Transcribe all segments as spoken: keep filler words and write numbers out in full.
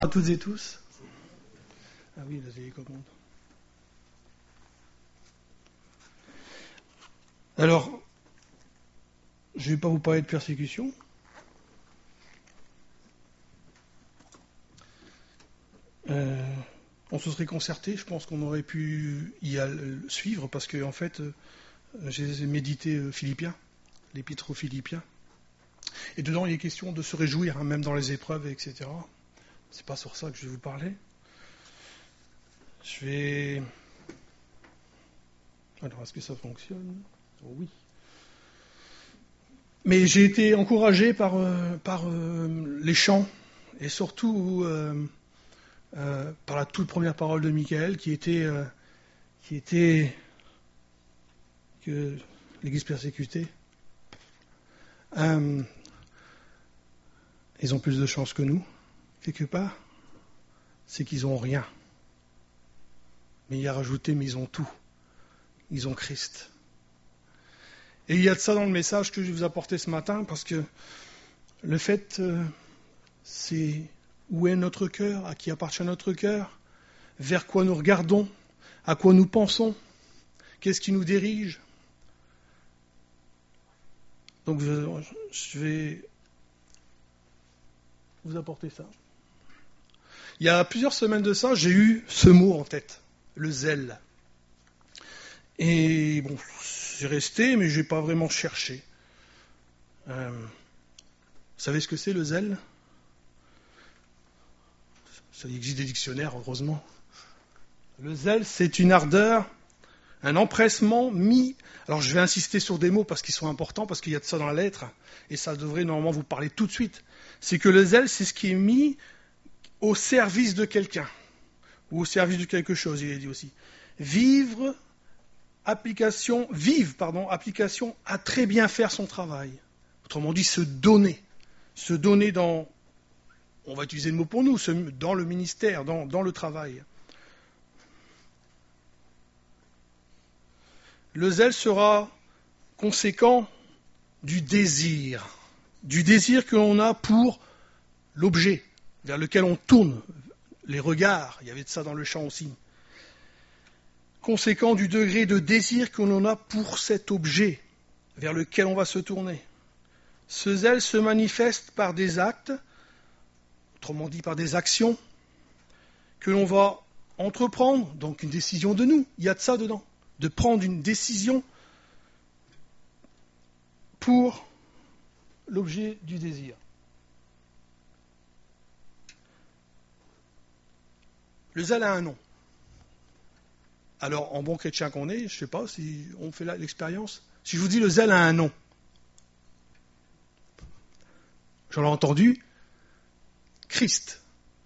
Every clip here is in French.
À toutes et tous. Ah oui, la télécommande. Alors, je ne vais pas vous parler de persécution. Euh, on se serait concerté, je pense qu'on aurait pu y aller, suivre, parce que en fait, euh, j'ai médité euh, Philippiens, l'épître aux Philippiens. Et dedans, il est question de se réjouir, hein, même dans les épreuves, et cetera. C'est pas sur ça que je vais vous parler. Je vais... Alors, est-ce que ça fonctionne ? Oh, oui. Mais j'ai été encouragé par, euh, par euh, les chants, et surtout euh, euh, par la toute première parole de Michael, qui était, euh, qui était que l'Église persécutée. Euh, ils ont plus de chance que nous, quelque part. C'est qu'ils n'ont rien. Mais il y a rajouté, mais ils ont tout. Ils ont Christ. Et il y a de ça dans le message que je vais vous apporter ce matin, parce que le fait, euh, c'est où est notre cœur, à qui appartient notre cœur, vers quoi nous regardons, à quoi nous pensons, qu'est-ce qui nous dirige. Donc je, je vais vous apporter ça. Il y a plusieurs semaines de ça, j'ai eu ce mot en tête, le zèle. Et bon, c'est resté, mais je n'ai pas vraiment cherché. Euh, vous savez ce que c'est le zèle ? Ça existe des dictionnaires, heureusement. Le zèle, c'est une ardeur, un empressement mis... Alors je vais insister sur des mots parce qu'ils sont importants, parce qu'il y a de ça dans la lettre, et ça devrait normalement vous parler tout de suite. C'est que le zèle, c'est ce qui est mis au service de quelqu'un, ou au service de quelque chose, il est dit aussi. Vivre, application, vive, pardon, application à très bien faire son travail. Autrement dit, se donner. Se donner dans, on va utiliser le mot pour nous, dans le ministère, dans, dans le travail. Le zèle sera conséquent du désir, du désir que l'on a pour l'objet vers lequel on tourne, les regards, il y avait de ça dans le chant aussi. Conséquent du degré de désir que l'on a pour cet objet vers lequel on va se tourner. Ce zèle se manifeste par des actes, autrement dit par des actions, que l'on va entreprendre, donc une décision de nous, il y a de ça dedans, de prendre une décision pour l'objet du désir. Le zèle a un nom. Alors, en bon chrétien qu'on est, je ne sais pas si on fait là l'expérience. Si je vous dis le zèle a un nom, j'en ai entendu, Christ.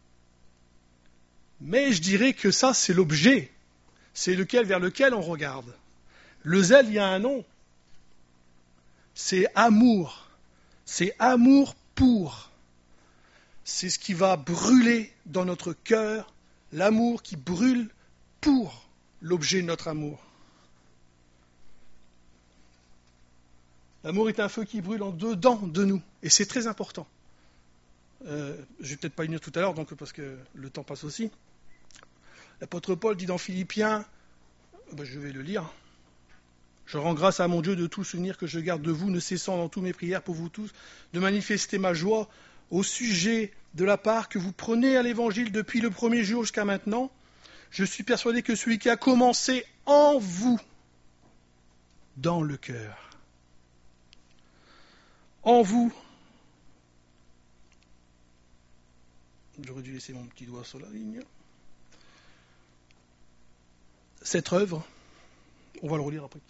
Mais je dirais que ça, c'est l'objet, c'est lequel vers lequel on regarde. Le zèle, il y a un nom. C'est amour. C'est amour pour. C'est ce qui va brûler dans notre cœur, l'amour qui brûle pour l'objet de notre amour. L'amour est un feu qui brûle en dedans de nous, et c'est très important. Euh, je vais peut-être pas y venir tout à l'heure, donc parce que le temps passe aussi. L'apôtre Paul dit dans Philippiens, ben je vais le lire, « Je rends grâce à mon Dieu de tout souvenir que je garde de vous, ne cessant dans toutes mes prières pour vous tous, de manifester ma joie au sujet de la part que vous prenez à l'Évangile depuis le premier jour jusqu'à maintenant. Je suis persuadé que celui qui a commencé en vous, dans le cœur, en vous, j'aurais dû laisser mon petit doigt sur la ligne, cette œuvre, on va le relire après.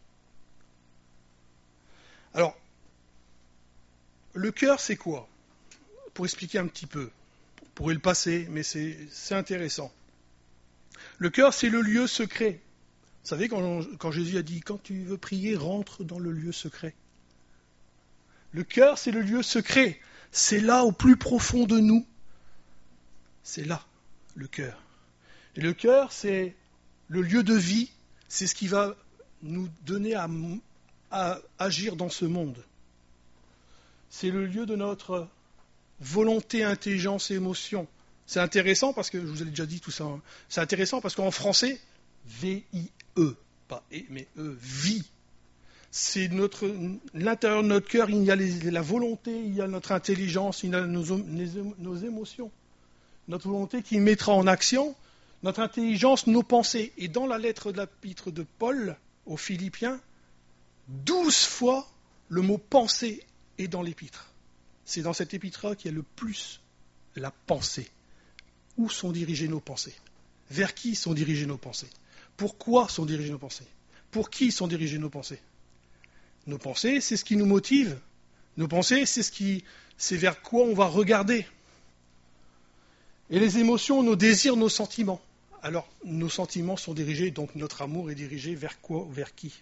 Alors, le cœur, c'est quoi ? Pour expliquer un petit peu, vous pourrez le passer, mais c'est, c'est intéressant. Le cœur, c'est le lieu secret. Vous savez, quand, quand Jésus a dit, quand tu veux prier, rentre dans le lieu secret. Le cœur, c'est le lieu secret. C'est là, au plus profond de nous. C'est là, le cœur. Et le cœur, c'est le lieu de vie. C'est ce qui va nous donner à, à agir dans ce monde. C'est le lieu de notre volonté, intelligence et émotion C'est intéressant parce que, je vous ai déjà dit tout ça, hein. C'est intéressant parce qu'en français, V I E, pas E, mais E, vie. C'est notre, l'intérieur de notre cœur, il y a les, la volonté, il y a notre intelligence, il y a nos, nos, nos émotions. Notre volonté qui mettra en action, notre intelligence, nos pensées. Et dans la lettre de l'épître de Paul aux Philippiens, douze fois le mot pensée est dans l'épître. C'est dans cet épître-là qu'il y a le plus la pensée. Où sont dirigées nos pensées? Vers qui sont dirigées nos pensées? Pourquoi sont dirigées nos pensées? Pour qui sont dirigées nos pensées? Nos pensées, c'est ce qui nous motive. Nos pensées, c'est ce qui, c'est vers quoi on va regarder. Et les émotions, nos désirs, nos sentiments. Alors, nos sentiments sont dirigés, donc notre amour est dirigé vers quoi, vers qui?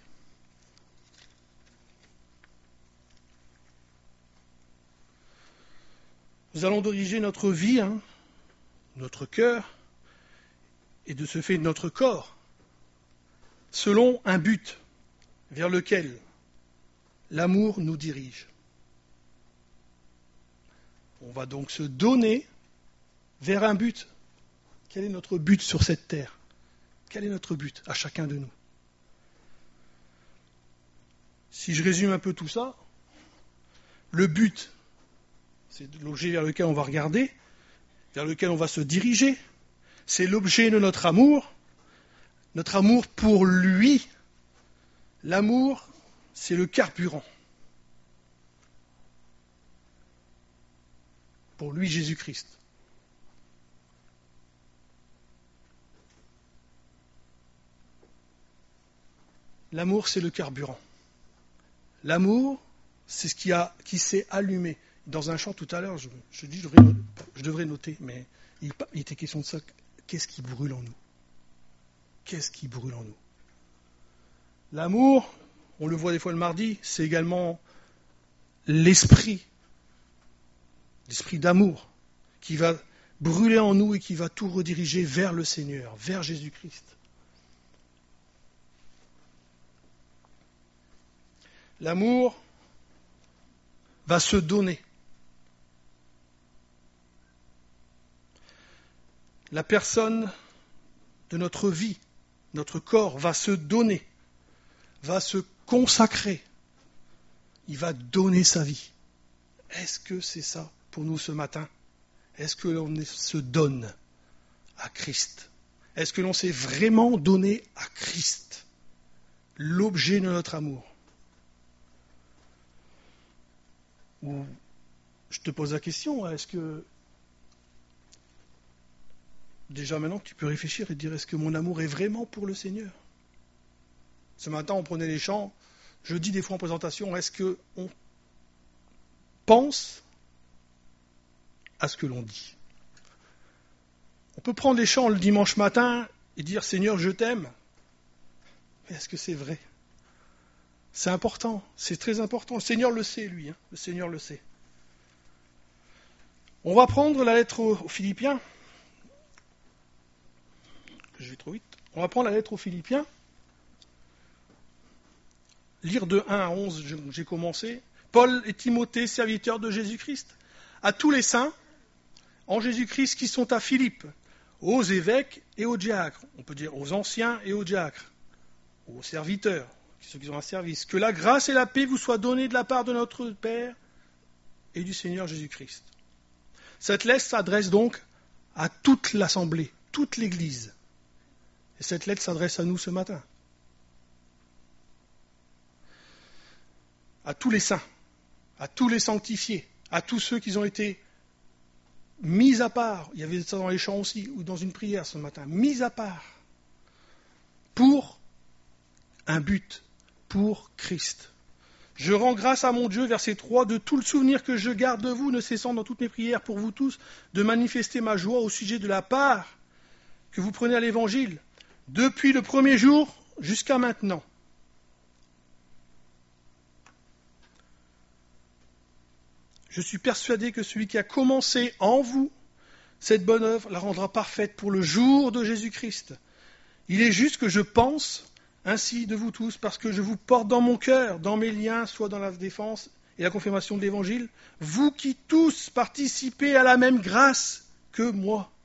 Nous allons diriger notre vie, hein, notre cœur, et de ce fait notre corps, selon un but vers lequel l'amour nous dirige. On va donc se donner vers un but. Quel est notre but sur cette terre? Quel est notre but à chacun de nous? Si je résume un peu tout ça, le but, c'est l'objet vers lequel on va regarder, vers lequel on va se diriger. C'est l'objet de notre amour, notre amour pour lui. L'amour, c'est le carburant. Pour lui, Jésus-Christ. L'amour, c'est le carburant. L'amour, c'est ce qui, a, qui s'est allumé. Dans un chant tout à l'heure, je, je dis, je devrais, je devrais noter, mais il, il était question de ça. Qu'est-ce qui brûle en nous? Qu'est-ce qui brûle en nous? L'amour, on le voit des fois le mardi, c'est également l'esprit, l'esprit d'amour, qui va brûler en nous et qui va tout rediriger vers le Seigneur, vers Jésus-Christ. L'amour va se donner. La personne de notre vie, notre corps, va se donner, va se consacrer. Il va donner sa vie. Est-ce que c'est ça pour nous ce matin? Est-ce que l'on se donne à Christ? Est-ce que l'on s'est vraiment donné à Christ, l'objet de notre amour? Ou je te pose la question, est-ce que déjà maintenant tu peux réfléchir et te dire, est-ce que mon amour est vraiment pour le Seigneur? Ce matin on prenait les chants, je dis des fois en présentation, est-ce qu'on pense à ce que l'on dit? On peut prendre les chants le dimanche matin et dire, Seigneur je t'aime, mais est-ce que c'est vrai? C'est important, c'est très important. Le Seigneur le sait, lui. Hein. Le Seigneur le sait. On va prendre la lettre aux, aux Philippiens. Je vais trop vite. On va prendre la lettre aux Philippiens. Lire de un à onze, j'ai commencé. Paul et Timothée, serviteurs de Jésus-Christ. À tous les saints, en Jésus-Christ, qui sont à Philippe, aux évêques et aux diacres. On peut dire aux anciens et aux diacres, aux serviteurs. Ceux qui ont un service, que la grâce et la paix vous soient données de la part de notre Père et du Seigneur Jésus-Christ. Cette lettre s'adresse donc à toute l'assemblée, toute l'Église. Et cette lettre s'adresse à nous ce matin. À tous les saints, à tous les sanctifiés, à tous ceux qui ont été mis à part. Il y avait ça dans les chants aussi, ou dans une prière ce matin. Mis à part pour un but. Pour Christ. Je rends grâce à mon Dieu, verset trois, de tout le souvenir que je garde de vous, ne cessant dans toutes mes prières pour vous tous, de manifester ma joie au sujet de la part que vous prenez à l'Évangile, depuis le premier jour jusqu'à maintenant. Je suis persuadé que celui qui a commencé en vous cette bonne œuvre la rendra parfaite pour le jour de Jésus-Christ. Il est juste que je pense ainsi de vous tous, parce que je vous porte dans mon cœur, dans mes liens, soit dans la défense et la confirmation de l'Évangile, vous qui tous participez à la même grâce que moi.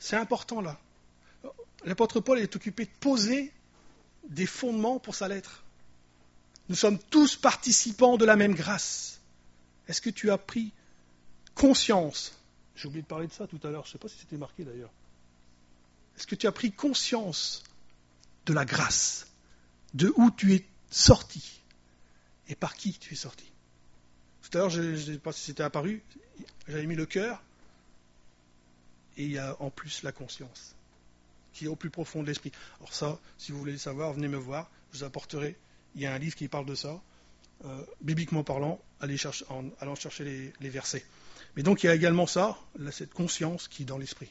C'est important là. L'apôtre Paul est occupé de poser des fondements pour sa lettre. Nous sommes tous participants de la même grâce. Est-ce que tu as pris conscience? J'ai oublié de parler de ça tout à l'heure, je ne sais pas si c'était marqué d'ailleurs. Est-ce que tu as pris conscience de la grâce, de où tu es sorti et par qui tu es sorti? Tout à l'heure, je ne sais pas si c'était apparu, j'avais mis le cœur et il y a en plus la conscience qui est au plus profond de l'esprit. Alors ça, si vous voulez le savoir, venez me voir, je vous apporterai. Il y a un livre qui parle de ça, euh, bibliquement parlant, allez chercher, en allant chercher les, les versets. Mais donc il y a également ça, là, cette conscience qui est dans l'esprit.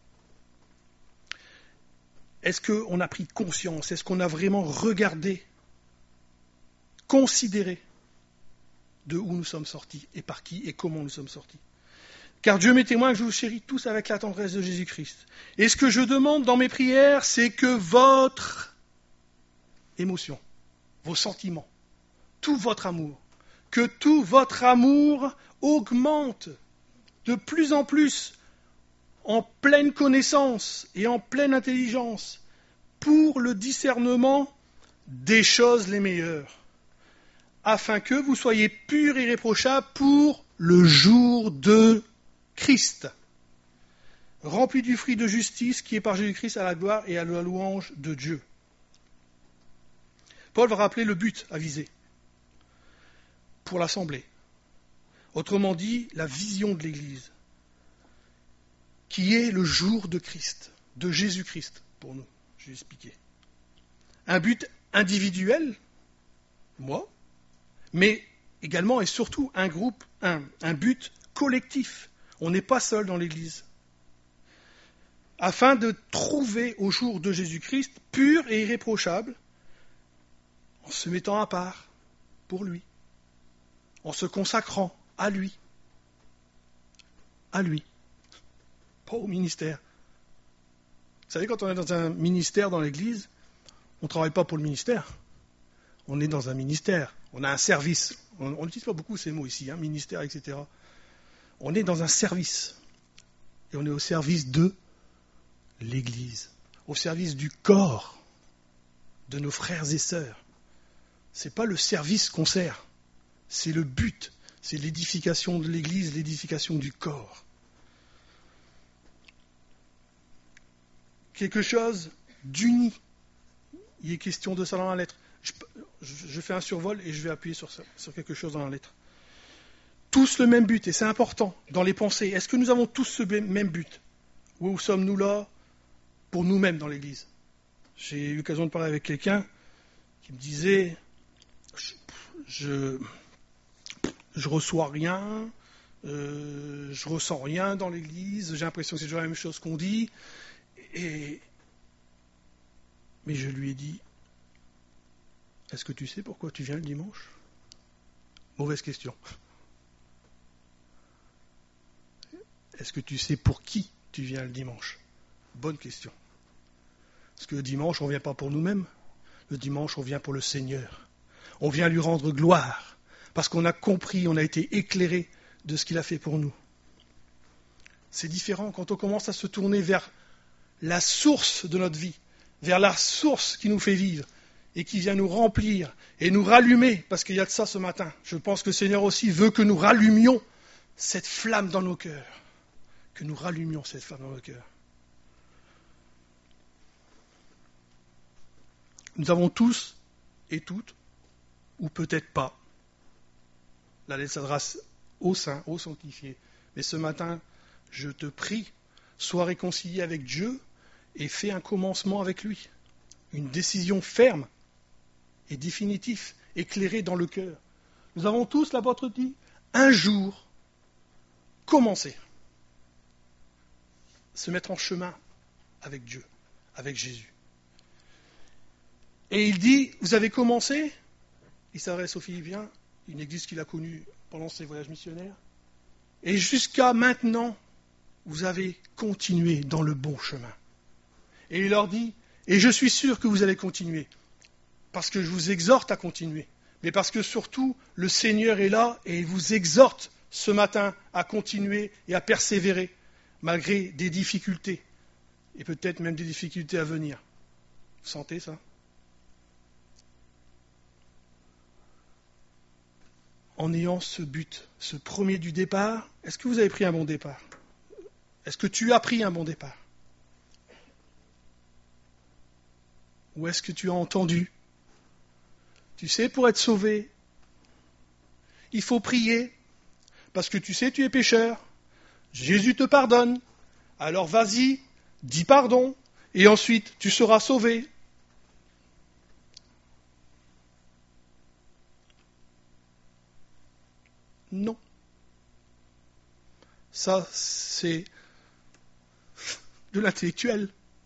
Est-ce qu'on a pris conscience? Est-ce qu'on a vraiment regardé, considéré de où nous sommes sortis et par qui et comment nous sommes sortis? Car Dieu m'est témoin que je vous chéris tous avec la tendresse de Jésus-Christ. Et ce que je demande dans mes prières, c'est que votre émotion, vos sentiments, tout votre amour, que tout votre amour augmente de plus en plus en pleine connaissance et en pleine intelligence pour le discernement des choses les meilleures, afin que vous soyez purs et irréprochables pour le jour de Christ, remplis du fruit de justice qui est par Jésus-Christ à la gloire et à la louange de Dieu. Paul va rappeler le but à viser pour l'Assemblée. Autrement dit, la vision de l'Église, qui est le jour de Christ, de Jésus-Christ pour nous, je vais expliquer. Un but individuel, moi, mais également et surtout un groupe, un, un but collectif. On n'est pas seul dans l'Église. Afin de trouver au jour de Jésus-Christ pur et irréprochable, en se mettant à part pour lui, en se consacrant à lui, à lui, pas au ministère. Vous savez, quand on est dans un ministère dans l'Église, on ne travaille pas pour le ministère, on est dans un ministère, on a un service. On n'utilise pas beaucoup ces mots ici, hein, ministère, et cetera. On est dans un service, et on est au service de l'Église, au service du corps de nos frères et sœurs. Ce n'est pas le service qu'on sert, c'est le but, c'est l'édification de l'Église, l'édification du corps. Quelque chose d'uni. Il est question de ça dans la lettre. Je, je fais un survol et je vais appuyer sur, ça, sur quelque chose dans la lettre. Tous le même but, et c'est important dans les pensées. Est-ce que nous avons tous ce même but? Ou sommes-nous là pour nous-mêmes dans l'Église? J'ai eu l'occasion de parler avec quelqu'un qui me disait je, je, je reçois rien, euh, je ressens rien dans l'Église, j'ai l'impression que c'est toujours la même chose qu'on dit. Et, mais je lui ai dit, est-ce que tu sais pourquoi tu viens le dimanche? Mauvaise question. Est-ce que tu sais pour qui tu viens le dimanche? Bonne question. Parce que le dimanche, on ne vient pas pour nous-mêmes. Le dimanche, on vient pour le Seigneur. On vient lui rendre gloire. Parce qu'on a compris, on a été éclairé de ce qu'il a fait pour nous. C'est différent quand on commence à se tourner vers la source de notre vie, vers la source qui nous fait vivre et qui vient nous remplir et nous rallumer, parce qu'il y a de ça ce matin. Je pense que le Seigneur aussi veut que nous rallumions cette flamme dans nos cœurs, que nous rallumions cette flamme dans nos cœurs. Nous avons tous et toutes, ou peut-être pas, la lettre s'adresse aux saints, aux sanctifiés, mais ce matin, je te prie, sois réconcilié avec Dieu et fais un commencement avec lui. Une décision ferme et définitive, éclairée dans le cœur. Nous avons tous, l'apôtre dit, un jour, commencer. Se mettre en chemin avec Dieu, avec Jésus. Et il dit, vous avez commencé, il s'adresse aux Philippiens, une église qu'il a connue pendant ses voyages missionnaires, et jusqu'à maintenant, vous avez continué dans le bon chemin. Et il leur dit, et je suis sûr que vous allez continuer, parce que je vous exhorte à continuer, mais parce que surtout, le Seigneur est là et il vous exhorte ce matin à continuer et à persévérer, malgré des difficultés, et peut-être même des difficultés à venir. Vous sentez ça? En ayant ce but, ce premier du départ, est-ce que vous avez pris un bon départ? Est-ce que tu as pris un bon départ? Ou est-ce que tu as entendu? Tu sais, pour être sauvé, il faut prier, parce que tu sais, tu es pécheur. Jésus te pardonne. Alors vas-y, dis pardon, et ensuite tu seras sauvé. Non. Ça, c'est de l'intellectuel.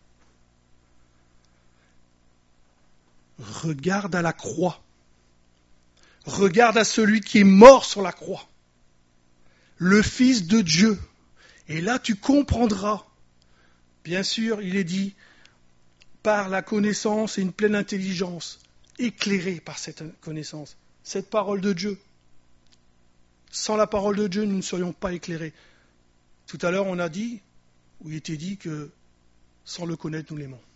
Regarde à la croix. Regarde à celui qui est mort sur la croix. Le Fils de Dieu. Et là, tu comprendras. Bien sûr, il est dit, par la connaissance et une pleine intelligence, éclairée par cette connaissance, cette parole de Dieu. Sans la parole de Dieu, nous ne serions pas éclairés. Tout à l'heure, on a dit, où il était dit que sans le connaître, nous l'aimons.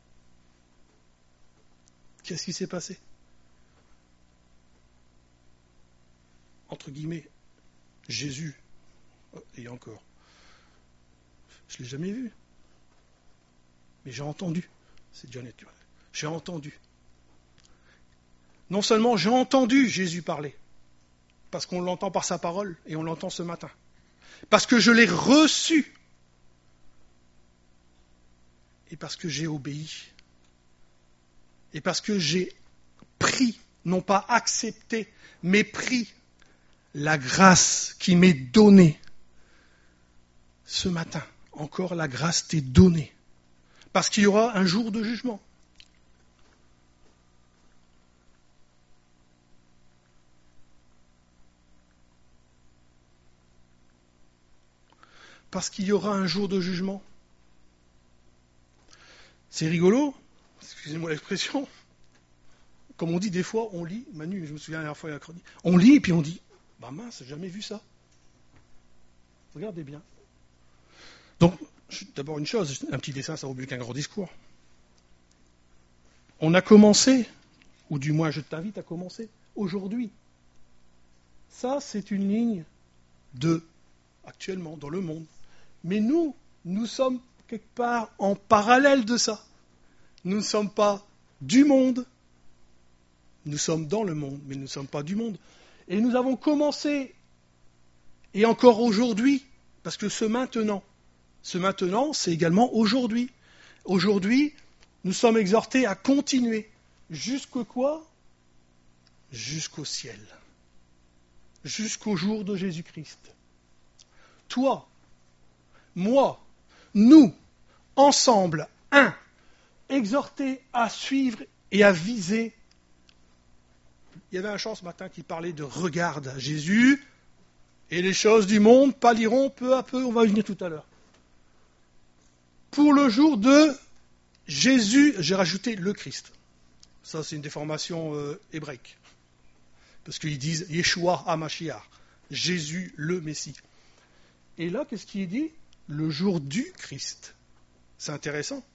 Qu'est-ce qui s'est passé? Entre guillemets, Jésus, et encore, je ne l'ai jamais vu, mais j'ai entendu, c'est déjà naturel, j'ai entendu. Non seulement j'ai entendu Jésus parler, parce qu'on l'entend par sa parole, et on l'entend ce matin, parce que je l'ai reçu, et parce que j'ai obéi, et parce que j'ai pris, non pas accepté, mais pris la grâce qui m'est donnée. Ce matin, encore la grâce t'est donnée. Parce qu'il y aura un jour de jugement. Parce qu'il y aura un jour de jugement. C'est rigolo, excusez-moi l'expression, comme on dit des fois, on lit, Manu, je me souviens la dernière fois, il y a chronique, on lit et puis on dit, bah mince, j'ai jamais vu ça. Regardez bien. Donc, d'abord une chose, un petit dessin, ça vaut mieux qu'un gros discours. On a commencé, ou du moins je t'invite à commencer, aujourd'hui. Ça, c'est une ligne de, actuellement, dans le monde. Mais nous, nous sommes quelque part en parallèle de ça. Nous ne sommes pas du monde, nous sommes dans le monde, mais nous ne sommes pas du monde. Et nous avons commencé, et encore aujourd'hui, parce que ce maintenant, ce maintenant, c'est également aujourd'hui. Aujourd'hui, nous sommes exhortés à continuer. Jusqu'au quoi? Jusqu'au ciel. Jusqu'au jour de Jésus-Christ. Toi, moi, nous, ensemble, un, exhortés à suivre et à viser. Il y avait un chant ce matin qui parlait de regarde à Jésus, et les choses du monde pâliront peu à peu, on va y venir tout à l'heure. Pour le jour de Jésus, j'ai rajouté le Christ. Ça, c'est une déformation euh, hébraïque. Parce qu'ils disent Yeshua HaMashiach, Jésus le Messie. Et là, qu'est-ce qui est dit? Le jour du Christ. C'est intéressant.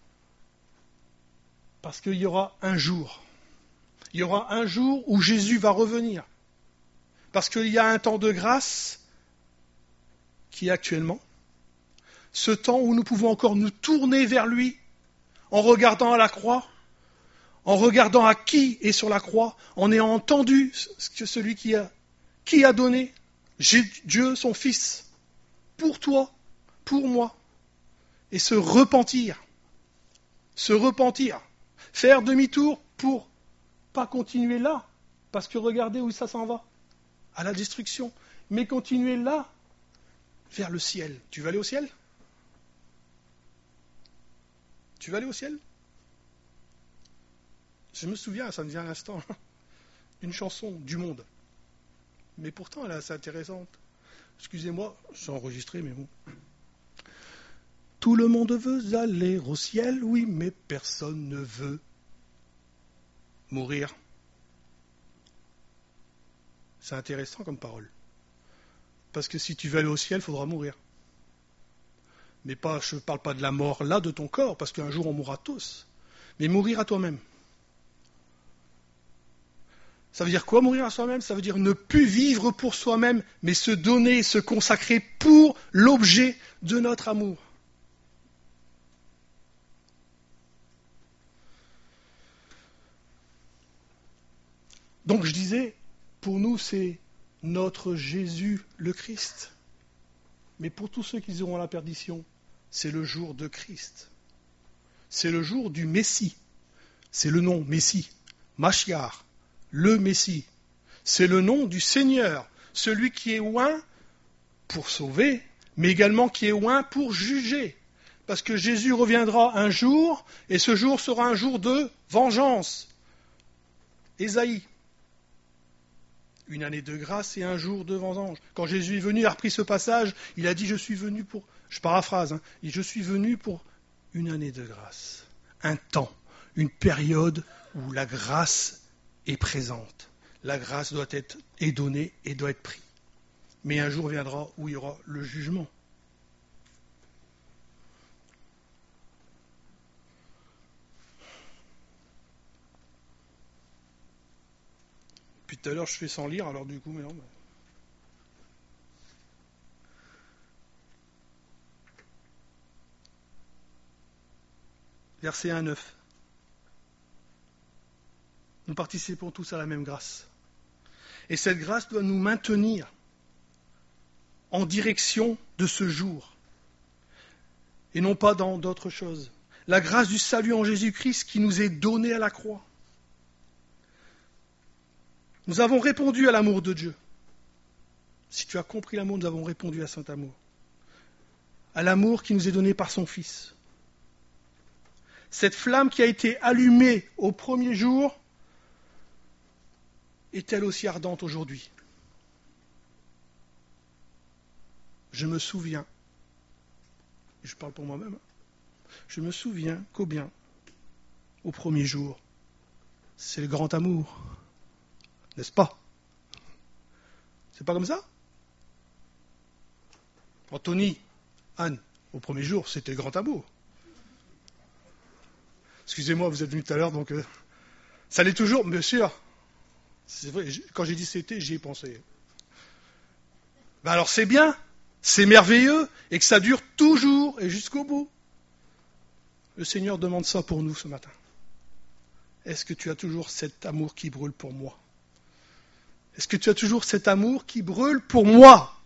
Parce qu'il y aura un jour. Il y aura un jour où Jésus va revenir. Parce qu'il y a un temps de grâce qui est actuellement. Ce temps où nous pouvons encore nous tourner vers lui en regardant à la croix, en regardant à qui est sur la croix, en ayant entendu ce que celui qui a, qui a donné Dieu, son Fils, pour toi, pour moi, et se repentir, se repentir, faire demi-tour pour pas continuer là, parce que regardez où ça s'en va, à la destruction, mais continuer là, vers le ciel. Tu veux aller au ciel? Tu veux aller au ciel? Je me souviens, ça me vient à l'instant, d'une chanson du monde. Mais pourtant, elle est assez intéressante. Excusez-moi, c'est enregistré, mais bon. Tout le monde veut aller au ciel, oui, mais personne ne veut mourir. C'est intéressant comme parole. Parce que si tu veux aller au ciel, il faudra mourir. Mais pas, je ne parle pas de la mort là de ton corps, parce qu'un jour on mourra tous. Mais mourir à toi-même. Ça veut dire quoi, mourir à soi-même? Ça veut dire ne plus vivre pour soi-même, mais se donner, se consacrer pour l'objet de notre amour. Donc je disais, pour nous c'est notre Jésus le Christ. Mais pour tous ceux qui iront à la perdition, c'est le jour de Christ. C'est le jour du Messie. C'est le nom Messie, Mashiach, le Messie. C'est le nom du Seigneur, celui qui est oint pour sauver, mais également qui est oint pour juger. Parce que Jésus reviendra un jour, et ce jour sera un jour de vengeance. Ésaïe. Une année de grâce et un jour de vengeance. Quand Jésus est venu, il a repris ce passage, il a dit, je suis venu pour, je paraphrase, hein, je suis venu pour une année de grâce, un temps, une période où la grâce est présente. La grâce doit être est donnée et doit être prise. Mais un jour viendra où il y aura le jugement. Puis tout à l'heure, je fais sans lire, alors du coup, mais non. Mais... Verset un neuf. Nous participons tous à la même grâce. Et cette grâce doit nous maintenir en direction de ce jour, et non pas dans d'autres choses. La grâce du salut en Jésus-Christ qui nous est donnée à la croix. Nous avons répondu à l'amour de Dieu. Si tu as compris l'amour, nous avons répondu à cet amour. À l'amour qui nous est donné par son Fils. Cette flamme qui a été allumée au premier jour est-elle aussi ardente aujourd'hui? Je me souviens, je parle pour moi-même, je me souviens qu'au bien, au premier jour, c'est le grand amour. N'est-ce pas? C'est pas comme ça? Anthony, Anne, au premier jour, c'était le grand amour. Excusez-moi, vous êtes venus tout à l'heure, donc euh, ça l'est toujours, bien sûr. C'est vrai, quand j'ai dit c'était, j'y ai pensé. Ben alors c'est bien, c'est merveilleux, et que ça dure toujours et jusqu'au bout. Le Seigneur demande ça pour nous ce matin. Est-ce que tu as toujours cet amour qui brûle pour moi? Est-ce que tu as toujours cet amour qui brûle pour moi?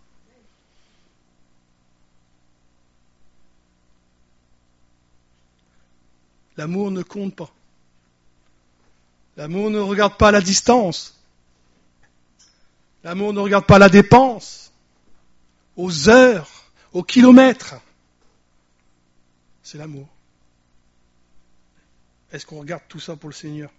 L'amour ne compte pas. L'amour ne regarde pas la distance. L'amour ne regarde pas la dépense, aux heures, aux kilomètres. C'est l'amour. Est-ce qu'on regarde tout ça pour le Seigneur?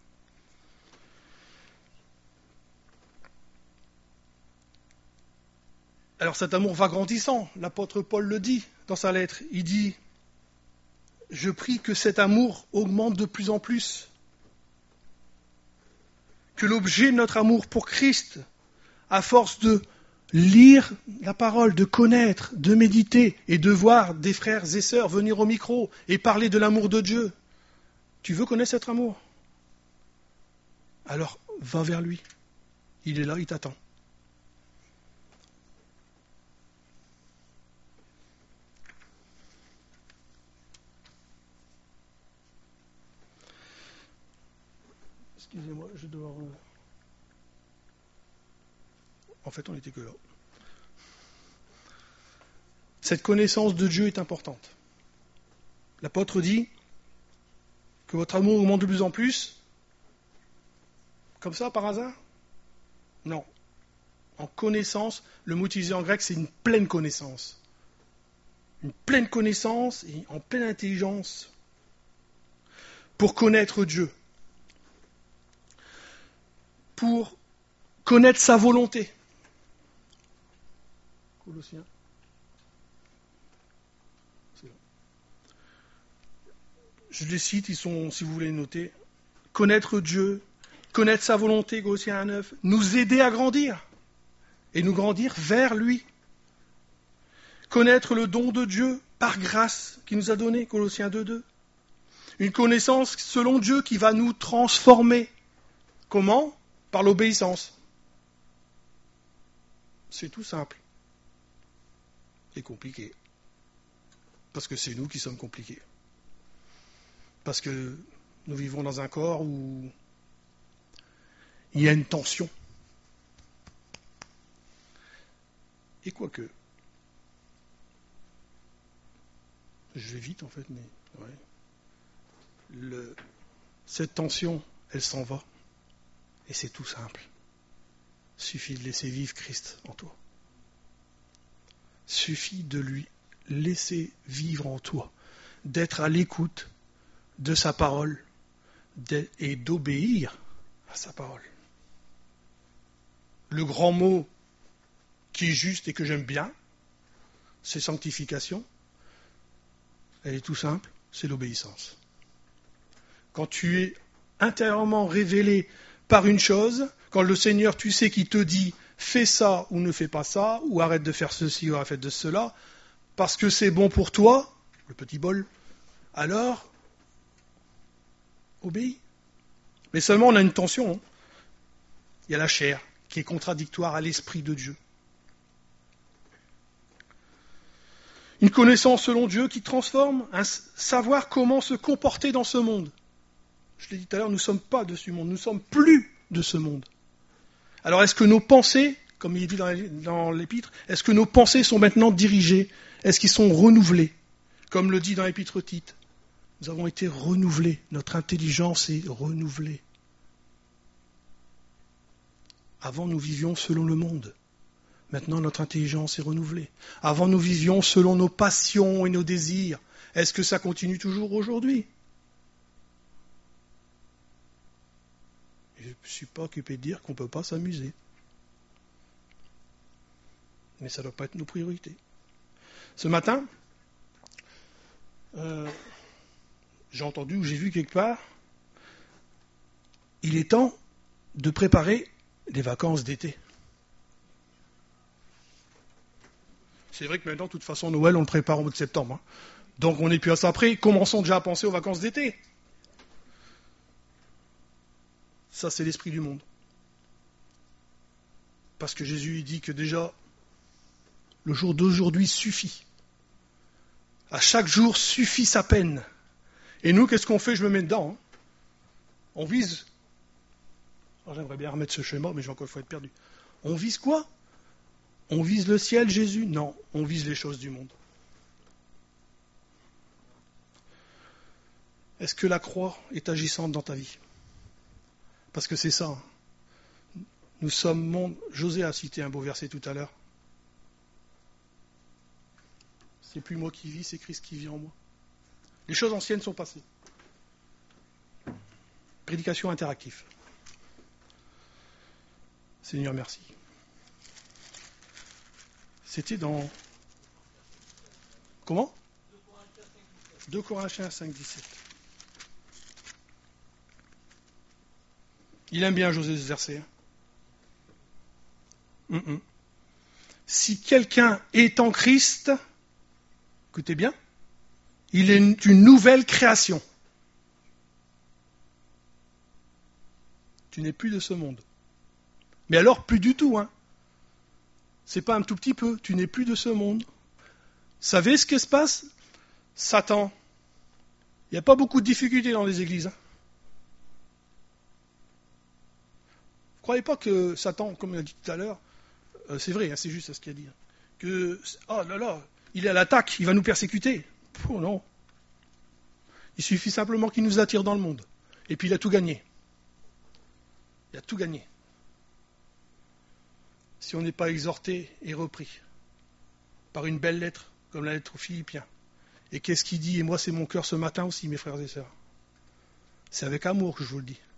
Alors cet amour va grandissant, l'apôtre Paul le dit dans sa lettre, il dit « Je prie que cet amour augmente de plus en plus, que l'objet de notre amour pour Christ, à force de lire la parole, de connaître, de méditer et de voir des frères et sœurs venir au micro et parler de l'amour de Dieu. Tu veux connaître cet amour? Alors va vers lui, il est là, il t'attend. » Excusez-moi, je dois... En fait, on n'était que là. Cette connaissance de Dieu est importante. L'apôtre dit que votre amour augmente de plus en plus. Comme ça, par hasard? Non. En connaissance, le mot utilisé en grec, c'est une pleine connaissance. Une pleine connaissance et en pleine intelligence pour connaître Dieu. Pour connaître sa volonté. Colossiens. Je les cite, ils sont, si vous voulez noter. Connaître Dieu, connaître sa volonté, Colossiens un neuf, nous aider à grandir et nous grandir vers lui. Connaître le don de Dieu par grâce qu'il nous a donné, Colossiens deux deux. Une connaissance selon Dieu qui va nous transformer. Comment ? Par l'obéissance. C'est tout simple. Et compliqué. Parce que c'est nous qui sommes compliqués. Parce que nous vivons dans un corps où il y a une tension. Et quoique, je vais vite en fait, mais ouais. Le, cette tension, elle s'en va. Et c'est tout simple. Suffit de laisser vivre Christ en toi. Suffit de lui laisser vivre en toi, d'être à l'écoute de sa parole et d'obéir à sa parole. Le grand mot qui est juste et que j'aime bien, c'est sanctification. Elle est tout simple, c'est l'obéissance. Quand tu es intérieurement révélé par une chose, quand le Seigneur, tu sais, qui te dit fais ça ou ne fais pas ça, ou arrête de faire ceci ou arrête de cela, parce que c'est bon pour toi, le petit bol, alors obéis. Mais seulement on a une tension. Hein. Il y a la chair qui est contradictoire à l'Esprit de Dieu. Une connaissance selon Dieu qui transforme, un savoir comment se comporter dans ce monde. Je l'ai dit tout à l'heure, nous ne sommes pas de ce monde, nous ne sommes plus de ce monde. Alors est-ce que nos pensées, comme il est dit dans l'Épître, est-ce que nos pensées sont maintenant dirigées ? Est-ce qu'ils sont renouvelés ? Comme le dit dans l'Épître Tite, nous avons été renouvelés, notre intelligence est renouvelée. Avant, nous vivions selon le monde. Maintenant, notre intelligence est renouvelée. Avant, nous vivions selon nos passions et nos désirs. Est-ce que ça continue toujours aujourd'hui ? Je ne suis pas occupé de dire qu'on ne peut pas s'amuser. Mais ça ne doit pas être nos priorités. Ce matin, euh, j'ai entendu ou j'ai vu quelque part, il est temps de préparer les vacances d'été. C'est vrai que maintenant, de toute façon, Noël, on le prépare au mois de septembre. Hein. Donc on n'est plus à ça près. Commençons déjà à penser aux vacances d'été. Ça, c'est l'esprit du monde. Parce que Jésus il dit que déjà, le jour d'aujourd'hui suffit. À chaque jour suffit sa peine. Et nous, qu'est-ce qu'on fait ? Je me mets dedans. Hein. On vise... Alors, j'aimerais bien remettre ce schéma, mais j'ai encore une fois être perdu. On vise quoi ? On vise le ciel, Jésus ? Non, on vise les choses du monde. Est-ce que la croix est agissante dans ta vie ? Parce que c'est ça. Nous sommes monde. José a cité un beau verset tout à l'heure. C'est plus moi qui vis, c'est Christ qui vit en moi. Les choses anciennes sont passées. Prédication interactive. Seigneur, merci. C'était dans... Comment ? deux Corinthiens cinq, dix-sept. Il aime bien José ce verset. Hein. Mm-mm. Si quelqu'un est en Christ, écoutez bien, il est une nouvelle création. Tu n'es plus de ce monde. Mais alors, plus du tout, hein. C'est pas un tout petit peu, tu n'es plus de ce monde. Vous savez ce qui se passe ? Satan. Il n'y a pas beaucoup de difficultés dans les églises. Hein. Vous ne croyez pas que Satan, comme il a dit tout à l'heure, euh, c'est vrai, hein, c'est juste ce qu'il a dit, hein, que, oh là là, il est à l'attaque, il va nous persécuter. Oh non. Il suffit simplement qu'il nous attire dans le monde. Et puis il a tout gagné. Il a tout gagné. Si on n'est pas exhorté et repris par une belle lettre, comme la lettre aux Philippiens. Et qu'est-ce qu'il dit ? Et moi, c'est mon cœur ce matin aussi, mes frères et sœurs. C'est avec amour que je vous le dis.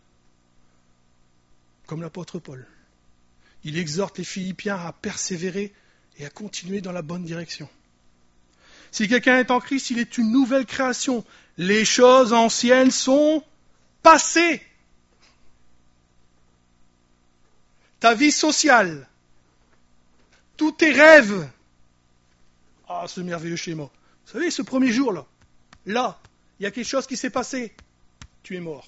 Comme l'apôtre Paul. Il exhorte les Philippiens à persévérer et à continuer dans la bonne direction. Si quelqu'un est en Christ, il est une nouvelle création. Les choses anciennes sont passées. Ta vie sociale, tous tes rêves. Ah, ce merveilleux schéma. Vous savez, ce premier jour-là, là, il y a quelque chose qui s'est passé. Tu es mort.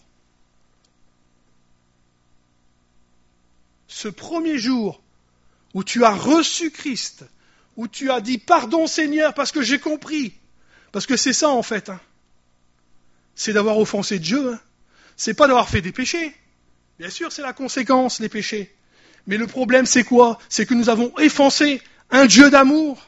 Ce premier jour où tu as reçu Christ, où tu as dit pardon Seigneur parce que j'ai compris, parce que c'est ça en fait, hein. C'est d'avoir offensé Dieu, hein. C'est pas d'avoir fait des péchés. Bien sûr, c'est la conséquence, les péchés. Mais le problème, c'est quoi? C'est que nous avons offensé un Dieu d'amour.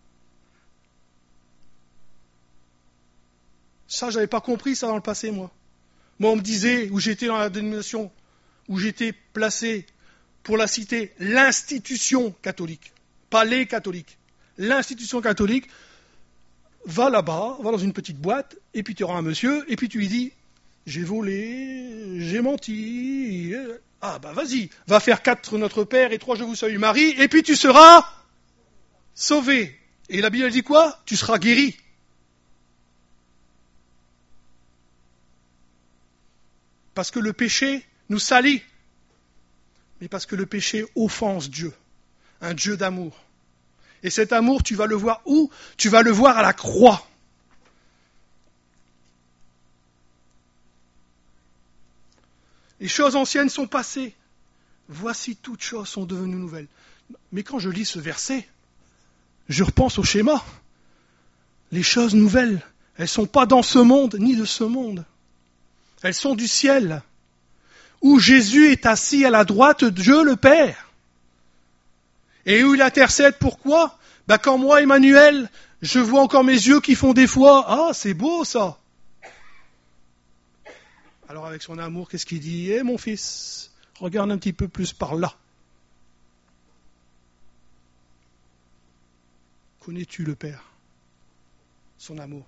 Ça, j'avais pas compris ça dans le passé, moi. Moi, on me disait, où j'étais dans la dénomination, où j'étais placé pour la citer, l'institution catholique. Pas les catholiques. L'institution catholique, va là-bas, va dans une petite boîte, et puis tu auras un monsieur, et puis tu lui dis, j'ai volé, j'ai menti, ah bah vas-y, va faire quatre Notre Père et trois Je vous salue Marie, et puis tu seras sauvé. Et la Bible dit quoi? Tu seras guéri. Parce que le péché nous salit, mais parce que le péché offense Dieu, un Dieu d'amour. Et cet amour, tu vas le voir où? Tu vas le voir à la croix. Les choses anciennes sont passées. Voici toutes choses sont devenues nouvelles. Mais quand je lis ce verset, je repense au schéma. Les choses nouvelles, elles ne sont pas dans ce monde, ni de ce monde. Elles sont du ciel, où Jésus est assis à la droite de Dieu le Père. Et où il intercède, pourquoi? Ben quand moi, Emmanuel, je vois encore mes yeux qui font des fois, ah, c'est beau ça. Alors avec son amour, qu'est-ce qu'il dit? Eh mon fils, regarde un petit peu plus par là. Connais-tu le Père? Son amour.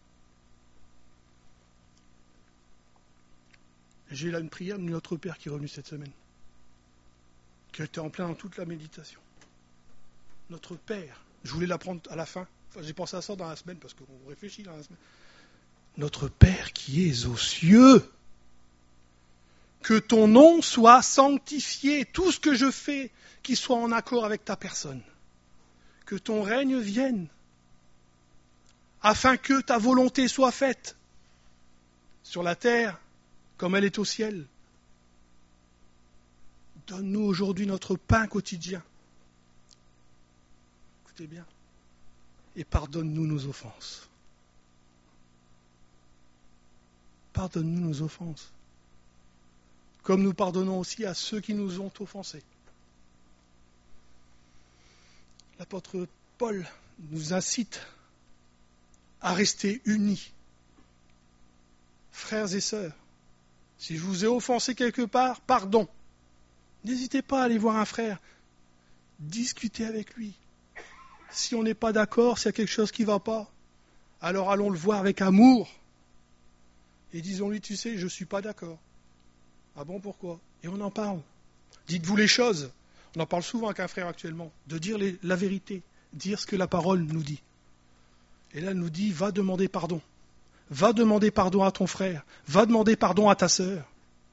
J'ai là une prière de notre Père qui est revenu cette semaine, qui était en plein dans toute la méditation. Notre Père, je voulais l'apprendre à la fin, enfin, j'ai pensé à ça dans la semaine, parce qu'on réfléchit dans la semaine. Notre Père qui es aux cieux, que ton nom soit sanctifié, tout ce que je fais, qu'il soit en accord avec ta personne. Que ton règne vienne, afin que ta volonté soit faite, sur la terre, comme elle est au ciel. Donne-nous aujourd'hui notre pain quotidien. Écoutez bien. Et pardonne-nous nos offenses. Pardonne-nous nos offenses. Comme nous pardonnons aussi à ceux qui nous ont offensés. L'apôtre Paul nous incite à rester unis. Frères et sœurs, si je vous ai offensé quelque part, pardon. N'hésitez pas à aller voir un frère. Discutez avec lui. Si on n'est pas d'accord, s'il y a quelque chose qui ne va pas, alors allons le voir avec amour. Et disons-lui, tu sais, je ne suis pas d'accord. Ah bon, pourquoi? Et on en parle. Dites-vous les choses. On en parle souvent avec un frère actuellement. De dire les, la vérité. Dire ce que la parole nous dit. Et là, elle nous dit, va demander pardon. Va demander pardon à ton frère. Va demander pardon à ta sœur.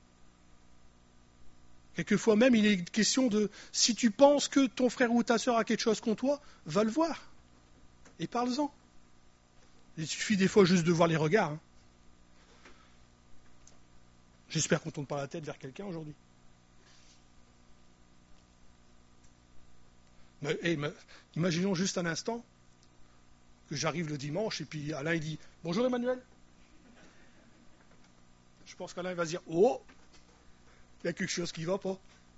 Quelquefois même, il est question de, si tu penses que ton frère ou ta sœur a quelque chose contre toi, va le voir. Et parle-en. Il suffit des fois juste de voir les regards. Hein. J'espère qu'on ne tourne pas la tête vers quelqu'un aujourd'hui. Mais, hey, mais, imaginons juste un instant que j'arrive le dimanche et puis Alain il dit « Bonjour Emmanuel ». Je pense qu'Alain va se dire « Oh, il y a quelque chose qui ne va pas ».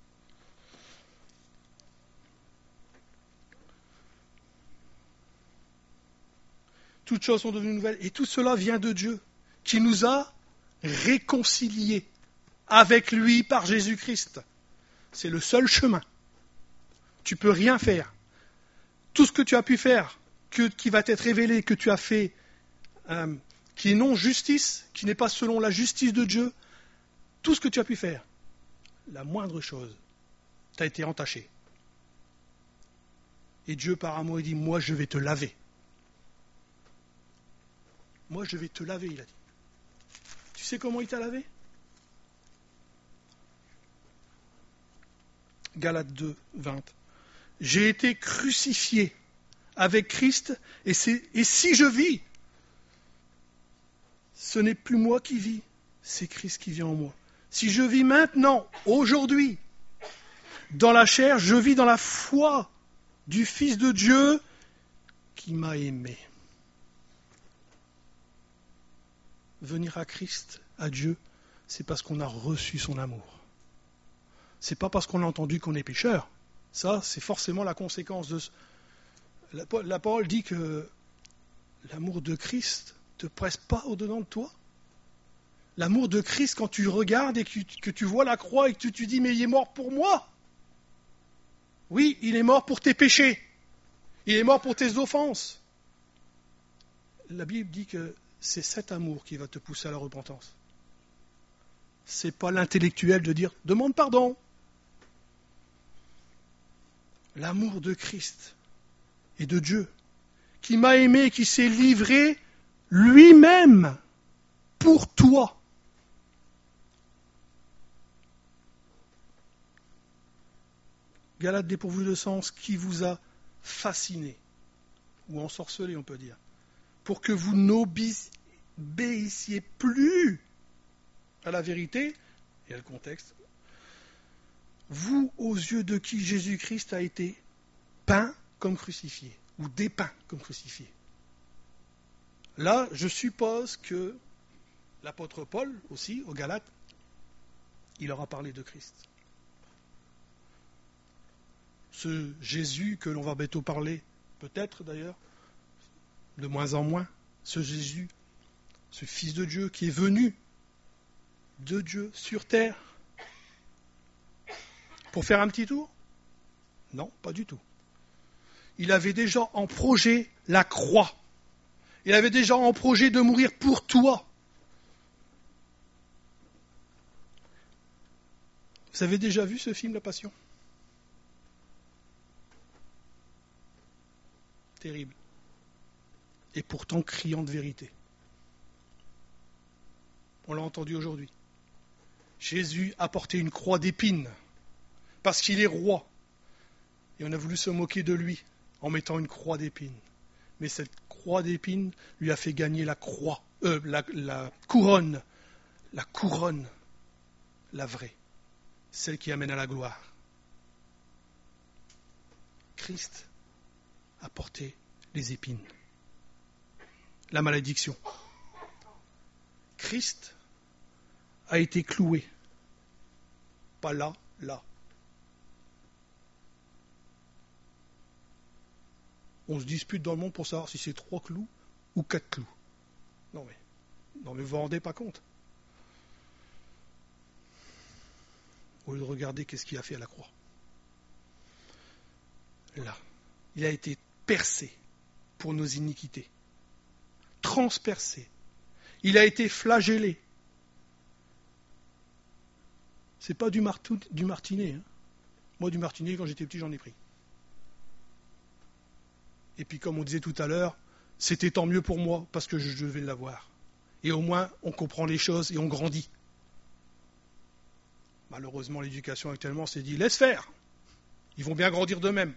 Toutes choses sont devenues nouvelles et tout cela vient de Dieu qui nous a réconciliés avec lui par Jésus-Christ. C'est le seul chemin. Tu ne peux rien faire. Tout ce que tu as pu faire, que, qui va t'être révélé, que tu as fait, euh, qui est non justice, qui n'est pas selon la justice de Dieu, tout ce que tu as pu faire, la moindre chose, t'as été entaché. Et Dieu, par amour, il dit, moi je vais te laver. Moi je vais te laver, il a dit. Tu sais comment il t'a lavé? Galates deux, vingt. J'ai été crucifié avec Christ, et, c'est, et si je vis, ce n'est plus moi qui vis, c'est Christ qui vit en moi. Si je vis maintenant, aujourd'hui, dans la chair, je vis dans la foi du Fils de Dieu qui m'a aimé. Venir à Christ, à Dieu, c'est parce qu'on a reçu son amour. C'est pas parce qu'on a entendu qu'on est pécheur. Ça, c'est forcément la conséquence de... La, la parole dit que l'amour de Christ ne te presse pas au-dedans de toi. L'amour de Christ, quand tu regardes et que, que tu vois la croix et que tu te dis, mais il est mort pour moi. Oui, il est mort pour tes péchés. Il est mort pour tes offenses. La Bible dit que c'est cet amour qui va te pousser à la repentance. C'est pas l'intellectuel de dire « demande pardon ». L'amour de Christ et de Dieu, qui m'a aimé, qui s'est livré lui-même pour toi. Galates dépourvu de sens, qui vous a fasciné, ou ensorcelé on peut dire, pour que vous n'obéissiez plus à la vérité, et à le contexte, vous aux yeux de qui Jésus-Christ a été peint comme crucifié, ou dépeint comme crucifié. Là, je suppose que l'apôtre Paul, aussi, aux Galates, il aura parlé de Christ. Ce Jésus que l'on va bientôt parler, peut-être d'ailleurs, de moins en moins, ce Jésus, ce Fils de Dieu qui est venu de Dieu sur terre pour faire un petit tour? Non, pas du tout. Il avait déjà en projet la croix. Il avait déjà en projet de mourir pour toi. Vous avez déjà vu ce film, La Passion? Terrible. Et pourtant criant de vérité. On l'a entendu aujourd'hui. Jésus a porté une croix d'épines parce qu'il est roi. Et on a voulu se moquer de lui en mettant une croix d'épines. Mais cette croix d'épines lui a fait gagner la croix, euh, la, la couronne, la couronne, la vraie, celle qui amène à la gloire. Christ a porté les épines, la malédiction. Christ a été cloué, pas là, là. On se dispute dans le monde pour savoir si c'est trois clous ou quatre clous. Non mais, non mais vous vous rendez pas compte. Au lieu de regarder qu'est-ce qu'il a fait à la croix. Là, il a été percé pour nos iniquités, transpercé. Il a été flagellé. C'est pas du, martou, du martinet. Hein. Moi, du martinet, quand j'étais petit, j'en ai pris. Et puis, comme on disait tout à l'heure, c'était tant mieux pour moi, parce que je devais l'avoir. Et au moins, on comprend les choses et on grandit. Malheureusement, l'éducation actuellement s'est dit, laisse faire. Ils vont bien grandir d'eux-mêmes.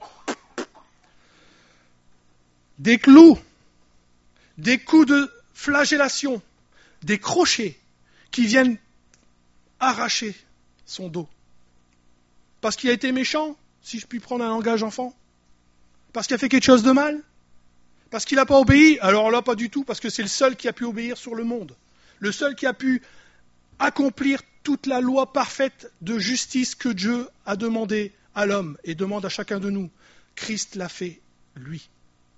Des clous, des coups de flagellation, des crochets qui viennent arracher son dos. Parce qu'il a été méchant, si je puis prendre un langage enfant. Parce qu'il a fait quelque chose de mal. Parce qu'il n'a pas obéi. Alors là, pas du tout, parce que c'est le seul qui a pu obéir sur le monde. Le seul qui a pu accomplir toute la loi parfaite de justice que Dieu a demandé à l'homme et demande à chacun de nous. Christ l'a fait, lui.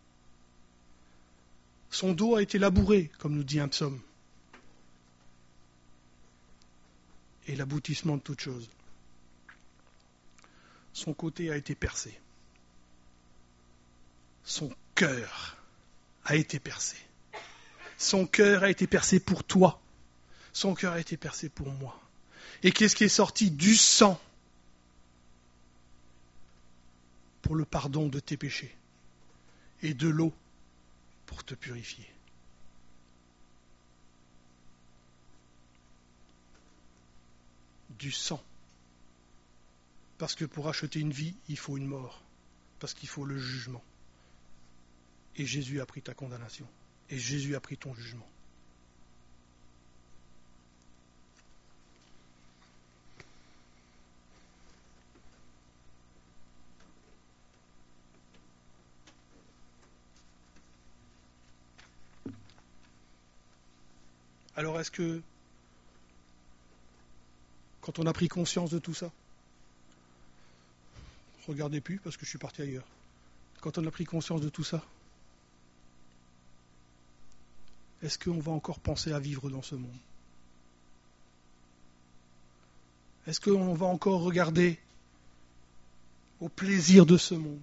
Son dos a été labouré, comme nous dit un psaume. Et l'aboutissement de toute chose. Son côté a été percé. Son cœur a été percé. Son cœur a été percé pour toi. Son cœur a été percé pour moi. Et qu'est-ce qui est sorti du sang pour le pardon de tes péchés et de l'eau pour te purifier. Du sang. Parce que pour acheter une vie, il faut une mort. Parce qu'il faut le jugement. Et Jésus a pris ta condamnation. Et Jésus a pris ton jugement. Alors est-ce que, quand on a pris conscience de tout ça, regardez plus parce que je suis parti ailleurs, quand on a pris conscience de tout ça, est-ce qu'on va encore penser à vivre dans ce monde? Est-ce qu'on va encore regarder au plaisir de ce monde?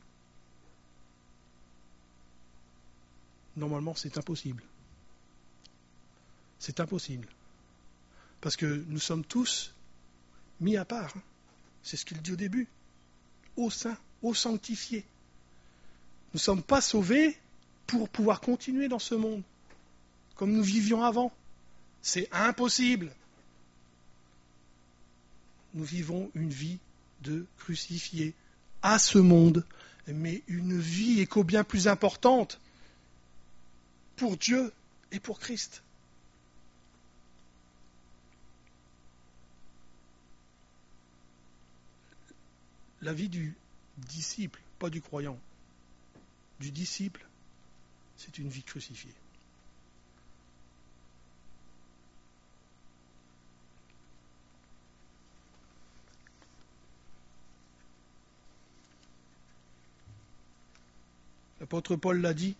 Normalement, c'est impossible. C'est impossible. Parce que nous sommes tous mis à part. C'est ce qu'il dit au début. Ô saints, ô sanctifiés. Nous ne sommes pas sauvés pour pouvoir continuer dans ce monde comme nous vivions avant. C'est impossible. Nous vivons une vie de crucifiés à ce monde, mais une vie éco bien plus importante pour Dieu et pour Christ. La vie du disciple, pas du croyant, du disciple, c'est une vie crucifiée. L'apôtre Paul l'a dit.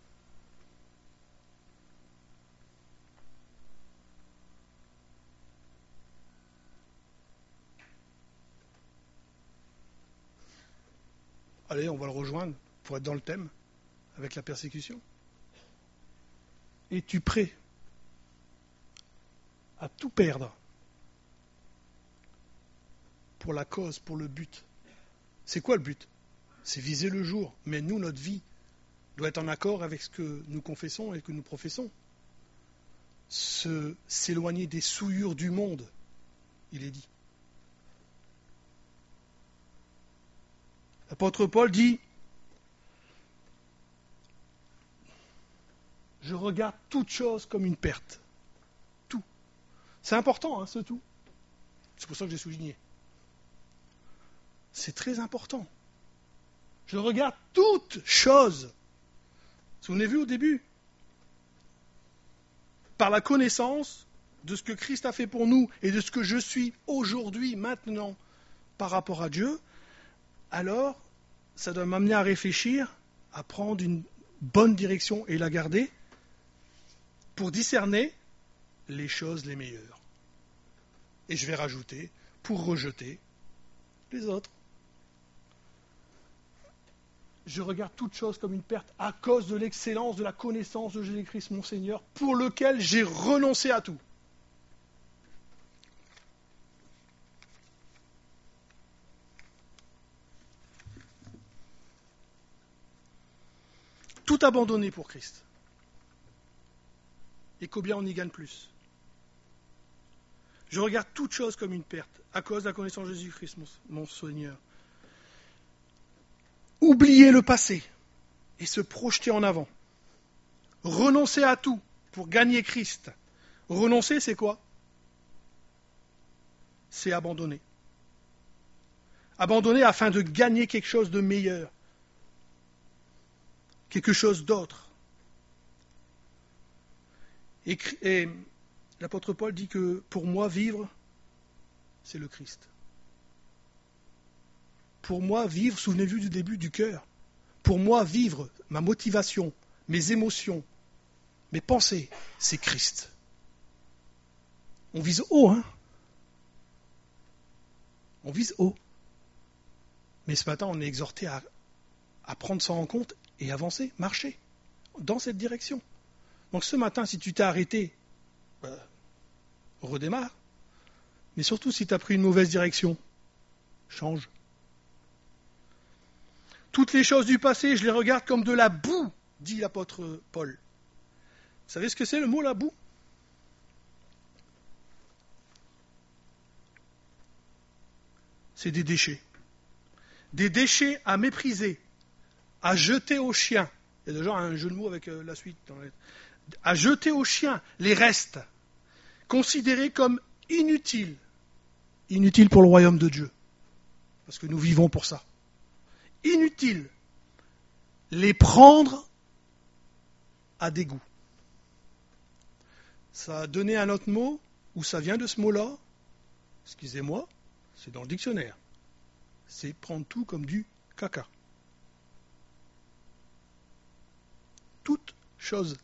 Allez, on va le rejoindre pour être dans le thème avec la persécution. Es-tu prêt à tout perdre pour la cause, pour le but? C'est quoi le but? C'est viser le jour. Mais nous, notre vie doit être en accord avec ce que nous confessons et que nous professons. Se, s'éloigner des souillures du monde, il est dit. L'apôtre Paul dit, je regarde toute chose comme une perte. Tout. C'est important, hein, ce tout. C'est pour ça que j'ai souligné. C'est très important. Je regarde toute chose. Vous l'avez vu au début. Par la connaissance de ce que Christ a fait pour nous et de ce que je suis aujourd'hui, maintenant, par rapport à Dieu, alors ça doit m'amener à réfléchir, à prendre une bonne direction et la garder pour discerner les choses les meilleures. Et je vais rajouter, pour rejeter les autres. Je regarde toute chose comme une perte à cause de l'excellence de la connaissance de Jésus-Christ, mon Seigneur, pour lequel j'ai renoncé à tout. Tout abandonné pour Christ. Et combien on y gagne plus. Je regarde toute chose comme une perte à cause de la connaissance de Jésus-Christ, mon, mon Seigneur. Oublier le passé et se projeter en avant. Renoncer à tout pour gagner Christ. Renoncer, c'est quoi? C'est abandonner. Abandonner afin de gagner quelque chose de meilleur. Quelque chose d'autre. Et, et l'apôtre Paul dit que pour moi, vivre, c'est le Christ. Pour moi, vivre, souvenez-vous du début du cœur. Pour moi, vivre, ma motivation, mes émotions, mes pensées, c'est Christ. On vise haut, hein? On vise haut. Mais ce matin, on est exhorté à, à prendre ça en compte et avancer, marcher dans cette direction. Donc ce matin, si tu t'es arrêté, bah, redémarre. Mais surtout, si tu as pris une mauvaise direction, change. Toutes les choses du passé, je les regarde comme de la boue, dit l'apôtre Paul. Vous savez ce que c'est le mot, la boue? C'est des déchets. Des déchets à mépriser, à jeter aux chiens, Il y a déjà un jeu de mots avec euh, la suite. Dans la lettre. À jeter aux chiens les restes, considérés comme inutiles. Inutiles pour le royaume de Dieu. Parce que nous vivons pour ça. Inutiles. Les prendre à dégoût. Ça a donné un autre mot, où ça vient de ce mot-là, excusez-moi, c'est dans le dictionnaire. C'est prendre tout comme du caca. Toute chose.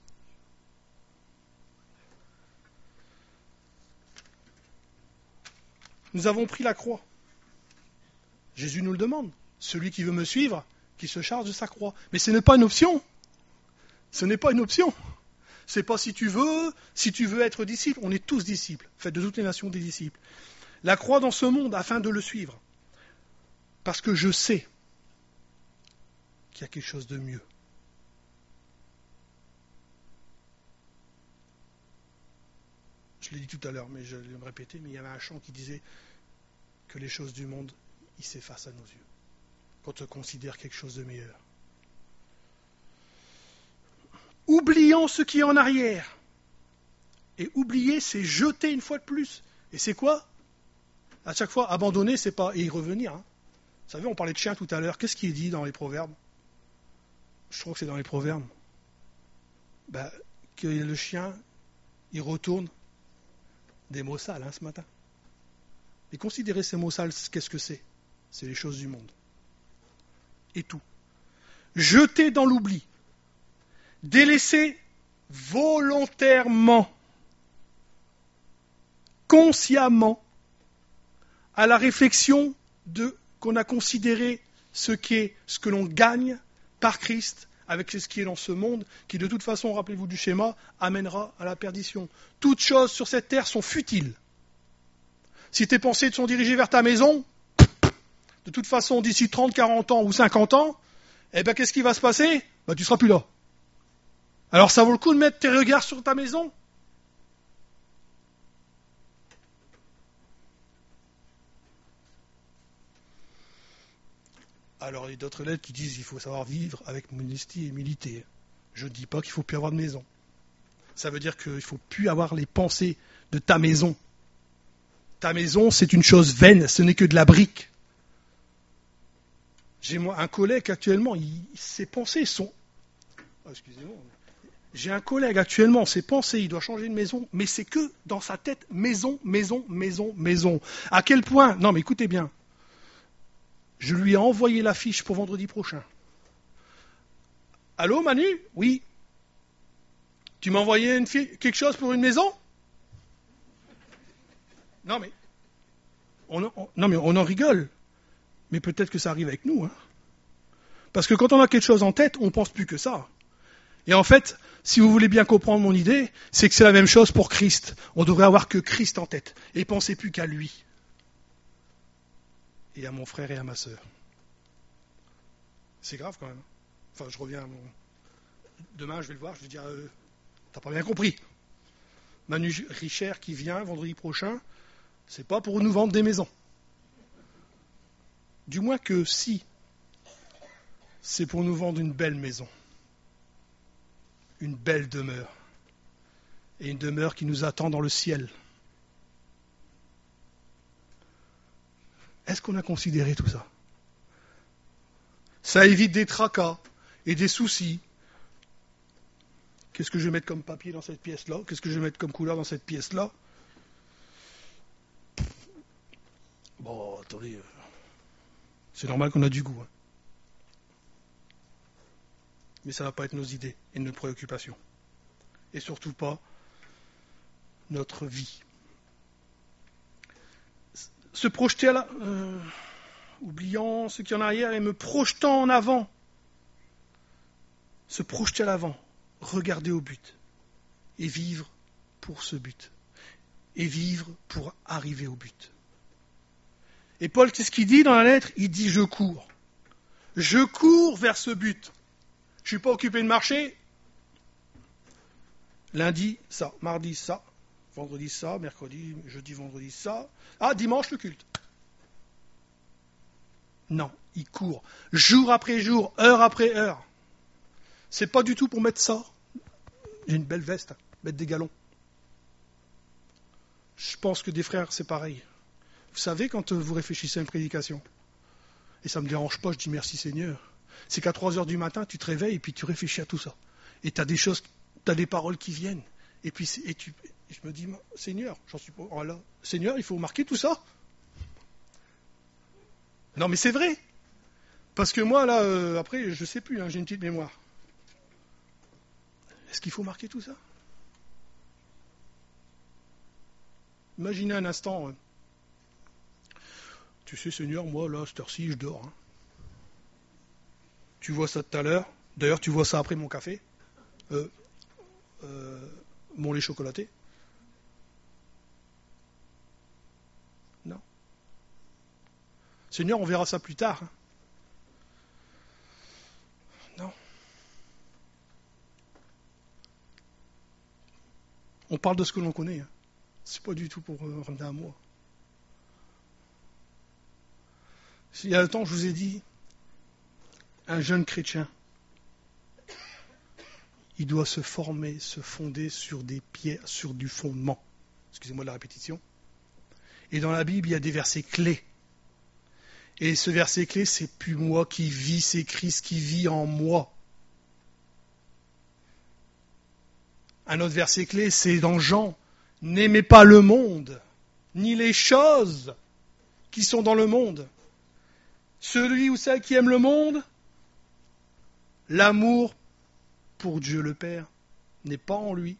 Nous avons pris la croix. Jésus nous le demande. Celui qui veut me suivre, qui se charge de sa croix. Mais ce n'est pas une option. Ce n'est pas une option. C'est pas si tu veux, si tu veux être disciple. On est tous disciples. Faites de toutes les nations des disciples. La croix dans ce monde afin de le suivre. Parce que je sais qu'il y a quelque chose de mieux. Je l'ai dit tout à l'heure, mais je vais me répéter, mais il y avait un chant qui disait que les choses du monde, ils s'effacent à nos yeux. Quand on considère quelque chose de meilleur. Oubliant ce qui est en arrière. Et oublier, c'est jeter une fois de plus. Et c'est quoi? À chaque fois, abandonner, c'est pas et y revenir. Hein. Vous savez, on parlait de chien tout à l'heure. Qu'est-ce qui est dit dans les proverbes? Je trouve que c'est dans les proverbes. Ben, que le chien, il retourne des mots sales hein, ce matin. Et considérez ces mots sales, qu'est-ce que c'est? C'est les choses du monde. Et tout. Jeter dans l'oubli. Délaisser volontairement, consciemment, à la réflexion de qu'on a considéré ce qu'est, ce que l'on gagne par Christ, avec ce qui est dans ce monde, qui de toute façon, rappelez-vous du schéma, amènera à la perdition. Toutes choses sur cette terre sont futiles. Si tes pensées sont dirigées vers ta maison, de toute façon, d'ici trente, quarante ans ou cinquante ans, eh ben, qu'est-ce qui va se passer? Ben, tu ne seras plus là. Alors, ça vaut le coup de mettre tes regards sur ta maison? Alors, il y a d'autres lettres qui disent qu'il faut savoir vivre avec modestie et humilité. Je ne dis pas qu'il ne faut plus avoir de maison. Ça veut dire qu'il ne faut plus avoir les pensées de ta maison. Ta maison, c'est une chose vaine, ce n'est que de la brique. J'ai moi un collègue actuellement, il, ses pensées sont... Oh, excusez-moi. J'ai un collègue actuellement, ses pensées, il doit changer de maison, mais c'est que dans sa tête, maison, maison, maison, maison. À quel point... Non, mais écoutez bien. Je lui ai envoyé l'affiche pour vendredi prochain. Allô, Manu? Oui. Tu m'as envoyé une fi- quelque chose pour une maison? Non, mais on, on, non, mais on en rigole. Mais peut-être que ça arrive avec nous. Hein. Parce que quand on a quelque chose en tête, on ne pense plus que ça. Et en fait, si vous voulez bien comprendre mon idée, c'est que c'est la même chose pour Christ. On devrait avoir que Christ en tête. Et pensez plus qu'à lui. Et à mon frère et à ma sœur. C'est grave quand même. Enfin, je reviens à mon... Demain, je vais le voir, je vais dire, euh, t'as pas bien compris. Manu Richer qui vient vendredi prochain, c'est pas pour nous vendre des maisons. Du moins que si, c'est pour nous vendre une belle maison. Une belle demeure. Et une demeure qui nous attend dans le ciel. Est-ce qu'on a considéré tout ça? Ça évite des tracas et des soucis. Qu'est-ce que je vais mettre comme papier dans cette pièce-là? Qu'est-ce que je vais mettre comme couleur dans cette pièce-là? Bon, attendez. Euh, c'est normal qu'on a du goût. Hein. Mais ça ne va pas être nos idées et nos préoccupations. Et surtout pas notre vie. Se projeter à la... Euh, oubliant ce qui est en arrière et me projetant en avant. Se projeter à l'avant. Regarder au but. Et vivre pour ce but. Et vivre pour arriver au but. Et Paul, qu'est-ce qu'il dit dans la lettre? Il dit « je cours ». Je cours vers ce but. Je ne suis pas occupé de marcher. Lundi, ça. Mardi, ça. Vendredi, ça. Mercredi, jeudi, vendredi, ça. Ah, dimanche, le culte. Non, il court. Jour après jour, heure après heure. C'est pas du tout pour mettre ça. J'ai une belle veste, mettre des galons. Je pense que des frères, c'est pareil. Vous savez, quand vous réfléchissez à une prédication, et ça ne me dérange pas, je dis merci Seigneur, c'est qu'à trois heures du matin, tu te réveilles et puis tu réfléchis à tout ça. Et tu as des choses, tu as des paroles qui viennent. Et puis et tu, et je me dis, Seigneur, j'en suis pas. Oh là, Seigneur, il faut marquer tout ça. Non, mais c'est vrai. Parce que moi, là, euh, après, je sais plus, hein, j'ai une petite mémoire. Est-ce qu'il faut marquer tout ça? Imaginez un instant. Euh, tu sais, Seigneur, moi, là, à cette heure-ci, je dors. Hein. Tu vois ça tout à l'heure. D'ailleurs, tu vois ça après mon café. Euh, euh, mon lait chocolaté. Non. Seigneur, on verra ça plus tard. Hein. Non. On parle de ce que l'on connaît. Hein. C'est pas du tout pour euh, ramener à moi. Il y a un temps, je vous ai dit, un jeune chrétien, il doit se former, se fonder sur des pierres, sur du fondement. Excusez-moi de la répétition. Et dans la Bible, il y a des versets clés. Et ce verset clé, c'est plus moi qui vis, c'est Christ qui vit en moi. Un autre verset clé, c'est dans Jean. N'aimez pas le monde, ni les choses qui sont dans le monde. Celui ou celle qui aime le monde, l'amour pour Dieu le Père n'est pas en lui.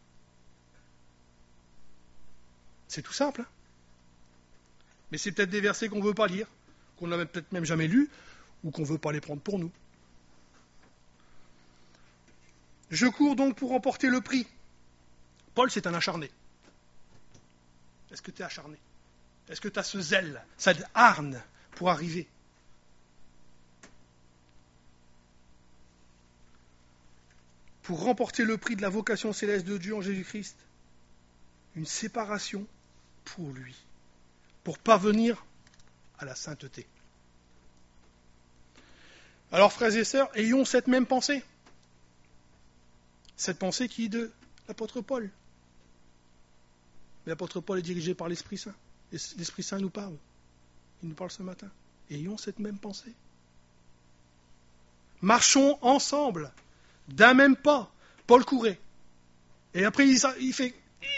C'est tout simple. Hein, mais c'est peut-être des versets qu'on ne veut pas lire, qu'on n'a peut-être même jamais lus, ou qu'on ne veut pas les prendre pour nous. Je cours donc pour remporter le prix. Paul, c'est un acharné. Est-ce que tu es acharné? Est-ce que tu as ce zèle, cette hargne pour arriver? Pour remporter le prix de la vocation céleste de Dieu en Jésus-Christ, une séparation pour lui, pour parvenir à la sainteté. Alors, frères et sœurs, ayons cette même pensée. Cette pensée qui est de l'apôtre Paul. Mais l'apôtre Paul est dirigé par l'Esprit Saint. L'Esprit Saint nous parle. Il nous parle ce matin. Ayons cette même pensée. Marchons ensemble, d'un même pas. Paul courait. Et après, il, il fait...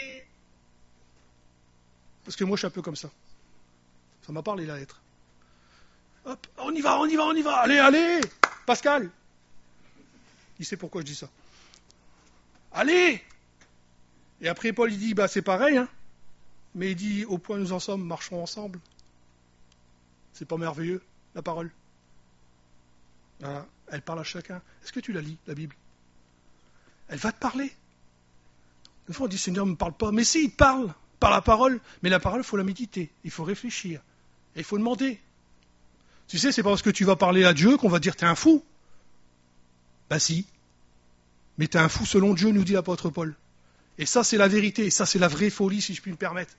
Parce que moi, je suis un peu comme ça. Ça m'a parlé, la lettre. Hop, on y va, on y va, on y va. Allez, allez, Pascal. Il sait pourquoi je dis ça. Allez. Et après, Paul, il dit, bah, c'est pareil, hein. Mais il dit, au point où nous en sommes, marchons ensemble. C'est pas merveilleux, la parole. Voilà. Elle parle à chacun. Est-ce que tu la lis, la Bible? Elle va te parler. Des fois, on dit, Seigneur, ne me parle pas. Mais si, il parle par la parole. Mais la parole, il faut la méditer. Il faut réfléchir. Et il faut demander. Tu sais, c'est pas parce que tu vas parler à Dieu qu'on va dire, t'es un fou. Ben si. Mais t'es un fou selon Dieu, nous dit l'apôtre Paul. Et ça, c'est la vérité. Et ça, c'est la vraie folie, si je puis me permettre.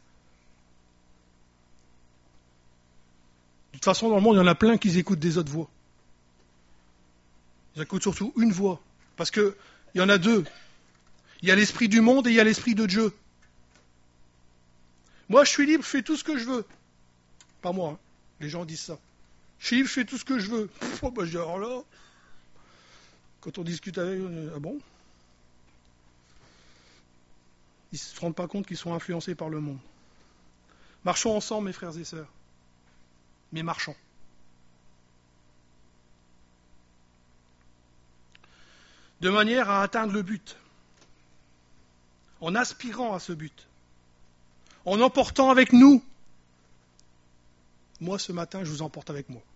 De toute façon, dans le monde, il y en a plein qui écoutent des autres voix. Ils écoutent surtout une voix. Parce qu'il y en a deux. Il y a l'esprit du monde et il y a l'esprit de Dieu. Moi, je suis libre, je fais tout ce que je veux. Pas moi, hein. Les gens disent ça. Je suis libre, je fais tout ce que je veux. Oh, bah, je dis, alors là, quand on discute avec eux, ah bon? Ils ne se rendent pas compte qu'ils sont influencés par le monde. Marchons ensemble, mes frères et sœurs. Mais marchons. De manière à atteindre le but. En aspirant à ce but. En emportant avec nous. Moi, ce matin, je vous emporte avec moi.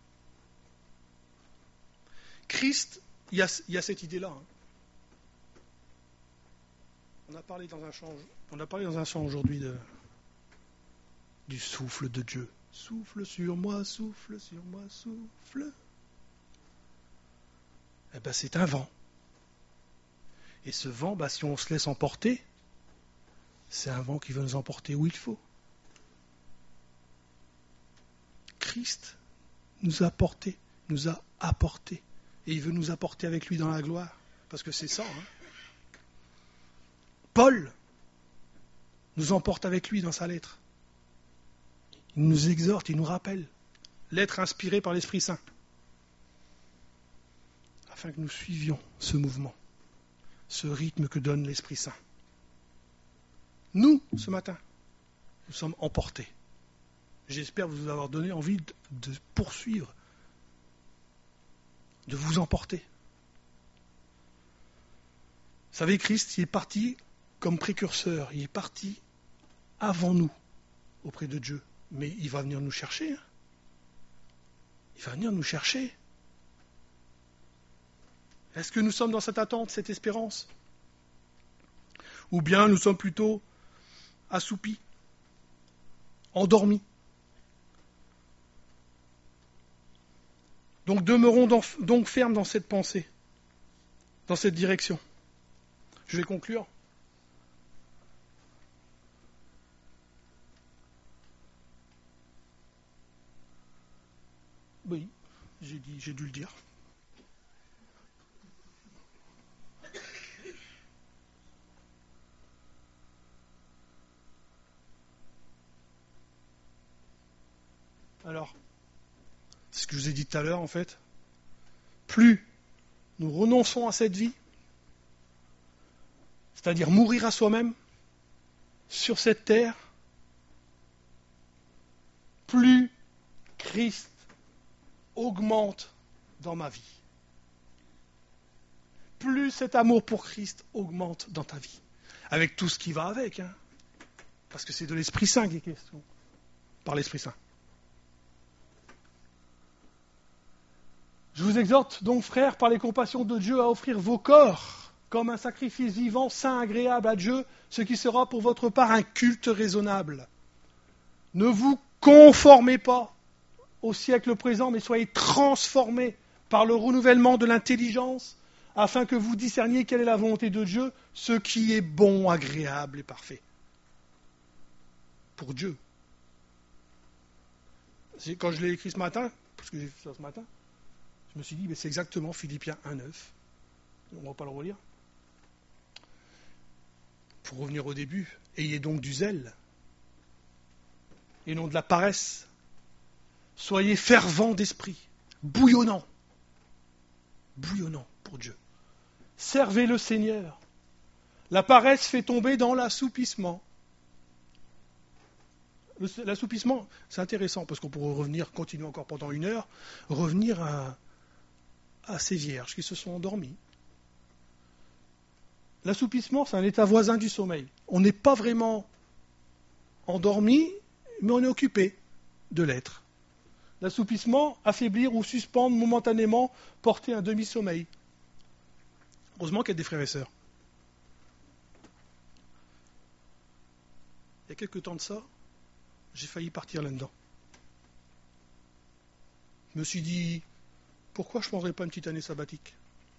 Christ, il y a, il y a cette idée-là. Hein. On a parlé dans un chant, on a parlé dans un chant aujourd'hui de, du souffle de Dieu. Souffle sur moi, souffle sur moi, souffle. Eh bien, c'est un vent. Et ce vent, bah, si on se laisse emporter, c'est un vent qui veut nous emporter où il faut. Christ nous a portés, nous a apportés. Et il veut nous apporter avec lui dans la gloire. parce que c'est ça. Hein. Paul nous emporte avec lui dans sa lettre. Il nous exhorte, il nous rappelle. Lettre inspirée par l'Esprit Saint. Afin que nous suivions ce mouvement, ce rythme que donne l'Esprit Saint. Nous, ce matin, nous sommes emportés. J'espère vous avoir donné envie de, de poursuivre, de vous emporter. Vous savez, Christ, il est parti comme précurseur, il est parti avant nous, auprès de Dieu. Mais il va venir nous chercher. Hein. Il va venir nous chercher. Est-ce que nous sommes dans cette attente, cette espérance ? Ou bien nous sommes plutôt assoupis, endormis ? Donc demeurons donc fermes dans cette pensée, dans cette direction. Je vais conclure. Oui, j'ai dit, j'ai dû le dire. Alors, c'est ce que je vous ai dit tout à l'heure en fait. Plus nous renonçons à cette vie, c'est-à-dire mourir à soi-même sur cette terre, plus Christ augmente dans ma vie. Plus cet amour pour Christ augmente dans ta vie. Avec tout ce qui va avec. Hein. Parce que c'est de l'Esprit Saint qui est question. Par l'Esprit Saint. Je vous exhorte donc, frères, par les compassions de Dieu, à offrir vos corps comme un sacrifice vivant, saint, agréable à Dieu, ce qui sera pour votre part un culte raisonnable. Ne vous conformez pas au siècle présent, mais soyez transformés par le renouvellement de l'intelligence, afin que vous discerniez quelle est la volonté de Dieu, ce qui est bon, agréable et parfait. Pour Dieu. C'est quand je l'ai écrit ce matin, parce que j'ai fait ça ce matin, je me suis dit, mais c'est exactement Philippiens un neuf. On ne va pas le relire. Pour revenir au début, ayez donc du zèle, et non de la paresse. Soyez fervents d'esprit, bouillonnants, bouillonnants pour Dieu. Servez le Seigneur. La paresse fait tomber dans l'assoupissement. L'assoupissement, c'est intéressant, parce qu'on pourrait revenir, continuer encore pendant une heure, revenir à, à ces vierges qui se sont endormies. L'assoupissement, c'est un état voisin du sommeil. On n'est pas vraiment endormi, mais on est occupé de l'être. L'assoupissement, affaiblir ou suspendre momentanément, porter un demi-sommeil. Heureusement qu'il y a des frères et sœurs. Il y a quelques temps de ça, j'ai failli partir là-dedans. Je me suis dit, pourquoi je ne prendrais pas une petite année sabbatique ?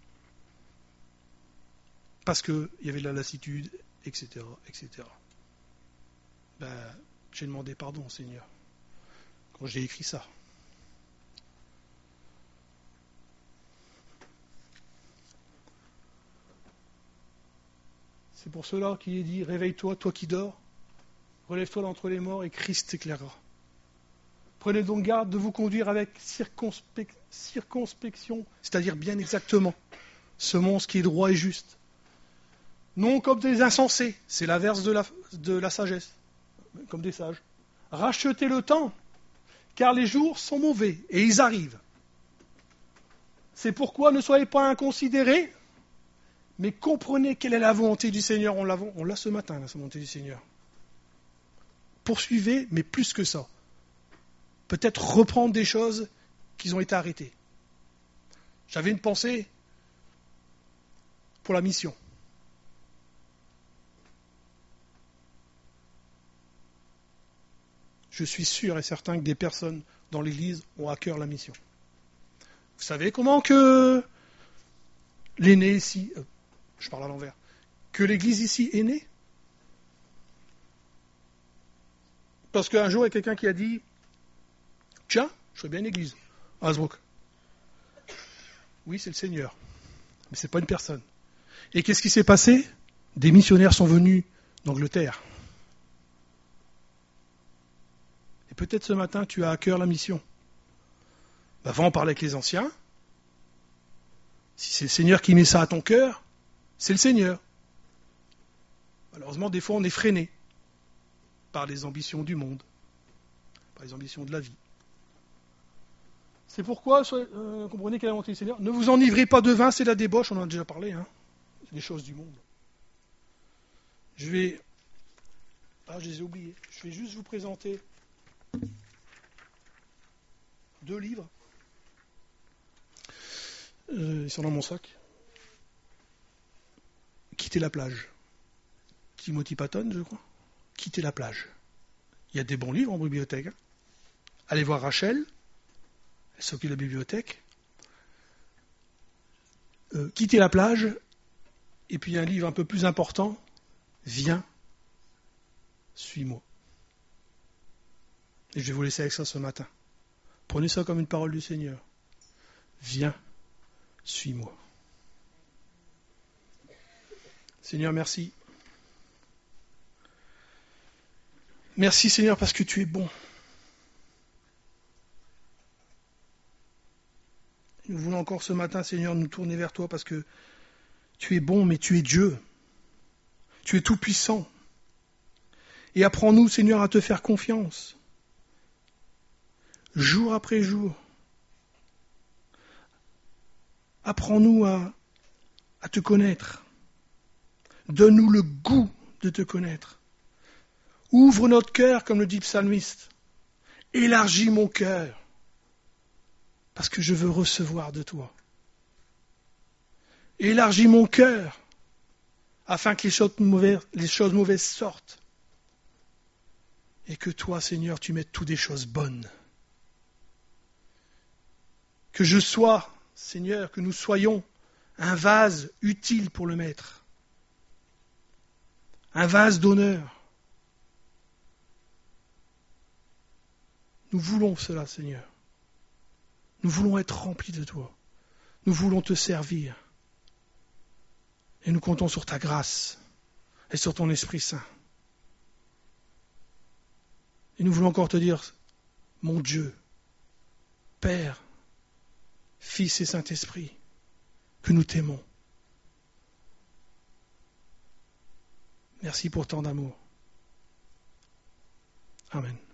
Parce qu'il y avait de la lassitude, et cetera, et cetera. Ben, j'ai demandé pardon au Seigneur quand j'ai écrit ça. C'est pour cela qu'il est dit, réveille-toi, toi qui dors, relève-toi d'entre les morts et Christ t'éclairera. Prenez donc garde de vous conduire avec circonspec- circonspection, c'est-à-dire bien exactement, ce monstre qui est droit et juste. Non comme des insensés, c'est l'inverse de la, de la sagesse, comme des sages. Rachetez le temps, car les jours sont mauvais et ils arrivent. C'est pourquoi ne soyez pas inconsidérés, mais comprenez quelle est la volonté du Seigneur. On l'a, on l'a ce matin, la volonté du Seigneur. Poursuivez, mais plus que ça. Peut-être reprendre des choses qui ont été arrêtées. J'avais une pensée pour la mission. Je suis sûr et certain que des personnes dans l'Église ont à cœur la mission. Vous savez comment que l'aîné ici, euh, je parle à l'envers, que l'Église ici est née ? Parce qu'un jour, il y a quelqu'un qui a dit, tiens, je ferais bien une église à Hasbrook. Oui, c'est le Seigneur, mais ce n'est pas une personne. Et qu'est-ce qui s'est passé? Des missionnaires sont venus d'Angleterre. Et peut-être ce matin, tu as à cœur la mission. Bah, va en parler avec les anciens. Si c'est le Seigneur qui met ça à ton cœur, c'est le Seigneur. Malheureusement, des fois, on est freiné par les ambitions du monde, par les ambitions de la vie. C'est pourquoi, euh, comprenez quelle est la volonté du Seigneur. Ne vous enivrez pas de vin, c'est la débauche, on en a déjà parlé. Hein. C'est des choses du monde. Je vais... Ah, je les ai oubliés. Je vais juste vous présenter deux livres. Euh, ils sont dans mon sac. Quitter la plage. Timothy Patton, je crois. Quitter la plage. Il y a des bons livres en bibliothèque. Hein. Allez voir Rachel. Elle s'occupe de la bibliothèque. Euh, quitter la plage. Et puis un livre un peu plus important. Viens, suis-moi. Et je vais vous laisser avec ça ce matin. Prenez ça comme une parole du Seigneur. Viens, suis-moi. Seigneur, merci. Merci Seigneur parce que tu es bon. Nous voulons encore ce matin, Seigneur, nous tourner vers toi parce que tu es bon, mais tu es Dieu. Tu es tout-puissant. Et apprends-nous, Seigneur, à te faire confiance. Jour après jour. Apprends-nous à, à te connaître. Donne-nous le goût de te connaître. Ouvre notre cœur, comme le dit le psalmiste. Élargis mon cœur, parce que je veux recevoir de toi. Élargis mon cœur, afin que les choses mauvaises, les choses mauvaises sortent. Et que toi, Seigneur, tu mettes toutes des choses bonnes. Que je sois, Seigneur, que nous soyons un vase utile pour le Maître. Un vase d'honneur. Nous voulons cela, Seigneur. Nous voulons être remplis de toi. Nous voulons te servir. Et nous comptons sur ta grâce et sur ton Esprit Saint. Et nous voulons encore te dire, mon Dieu, Père, Fils et Saint-Esprit, que nous t'aimons. Merci pour tant d'amour. Amen.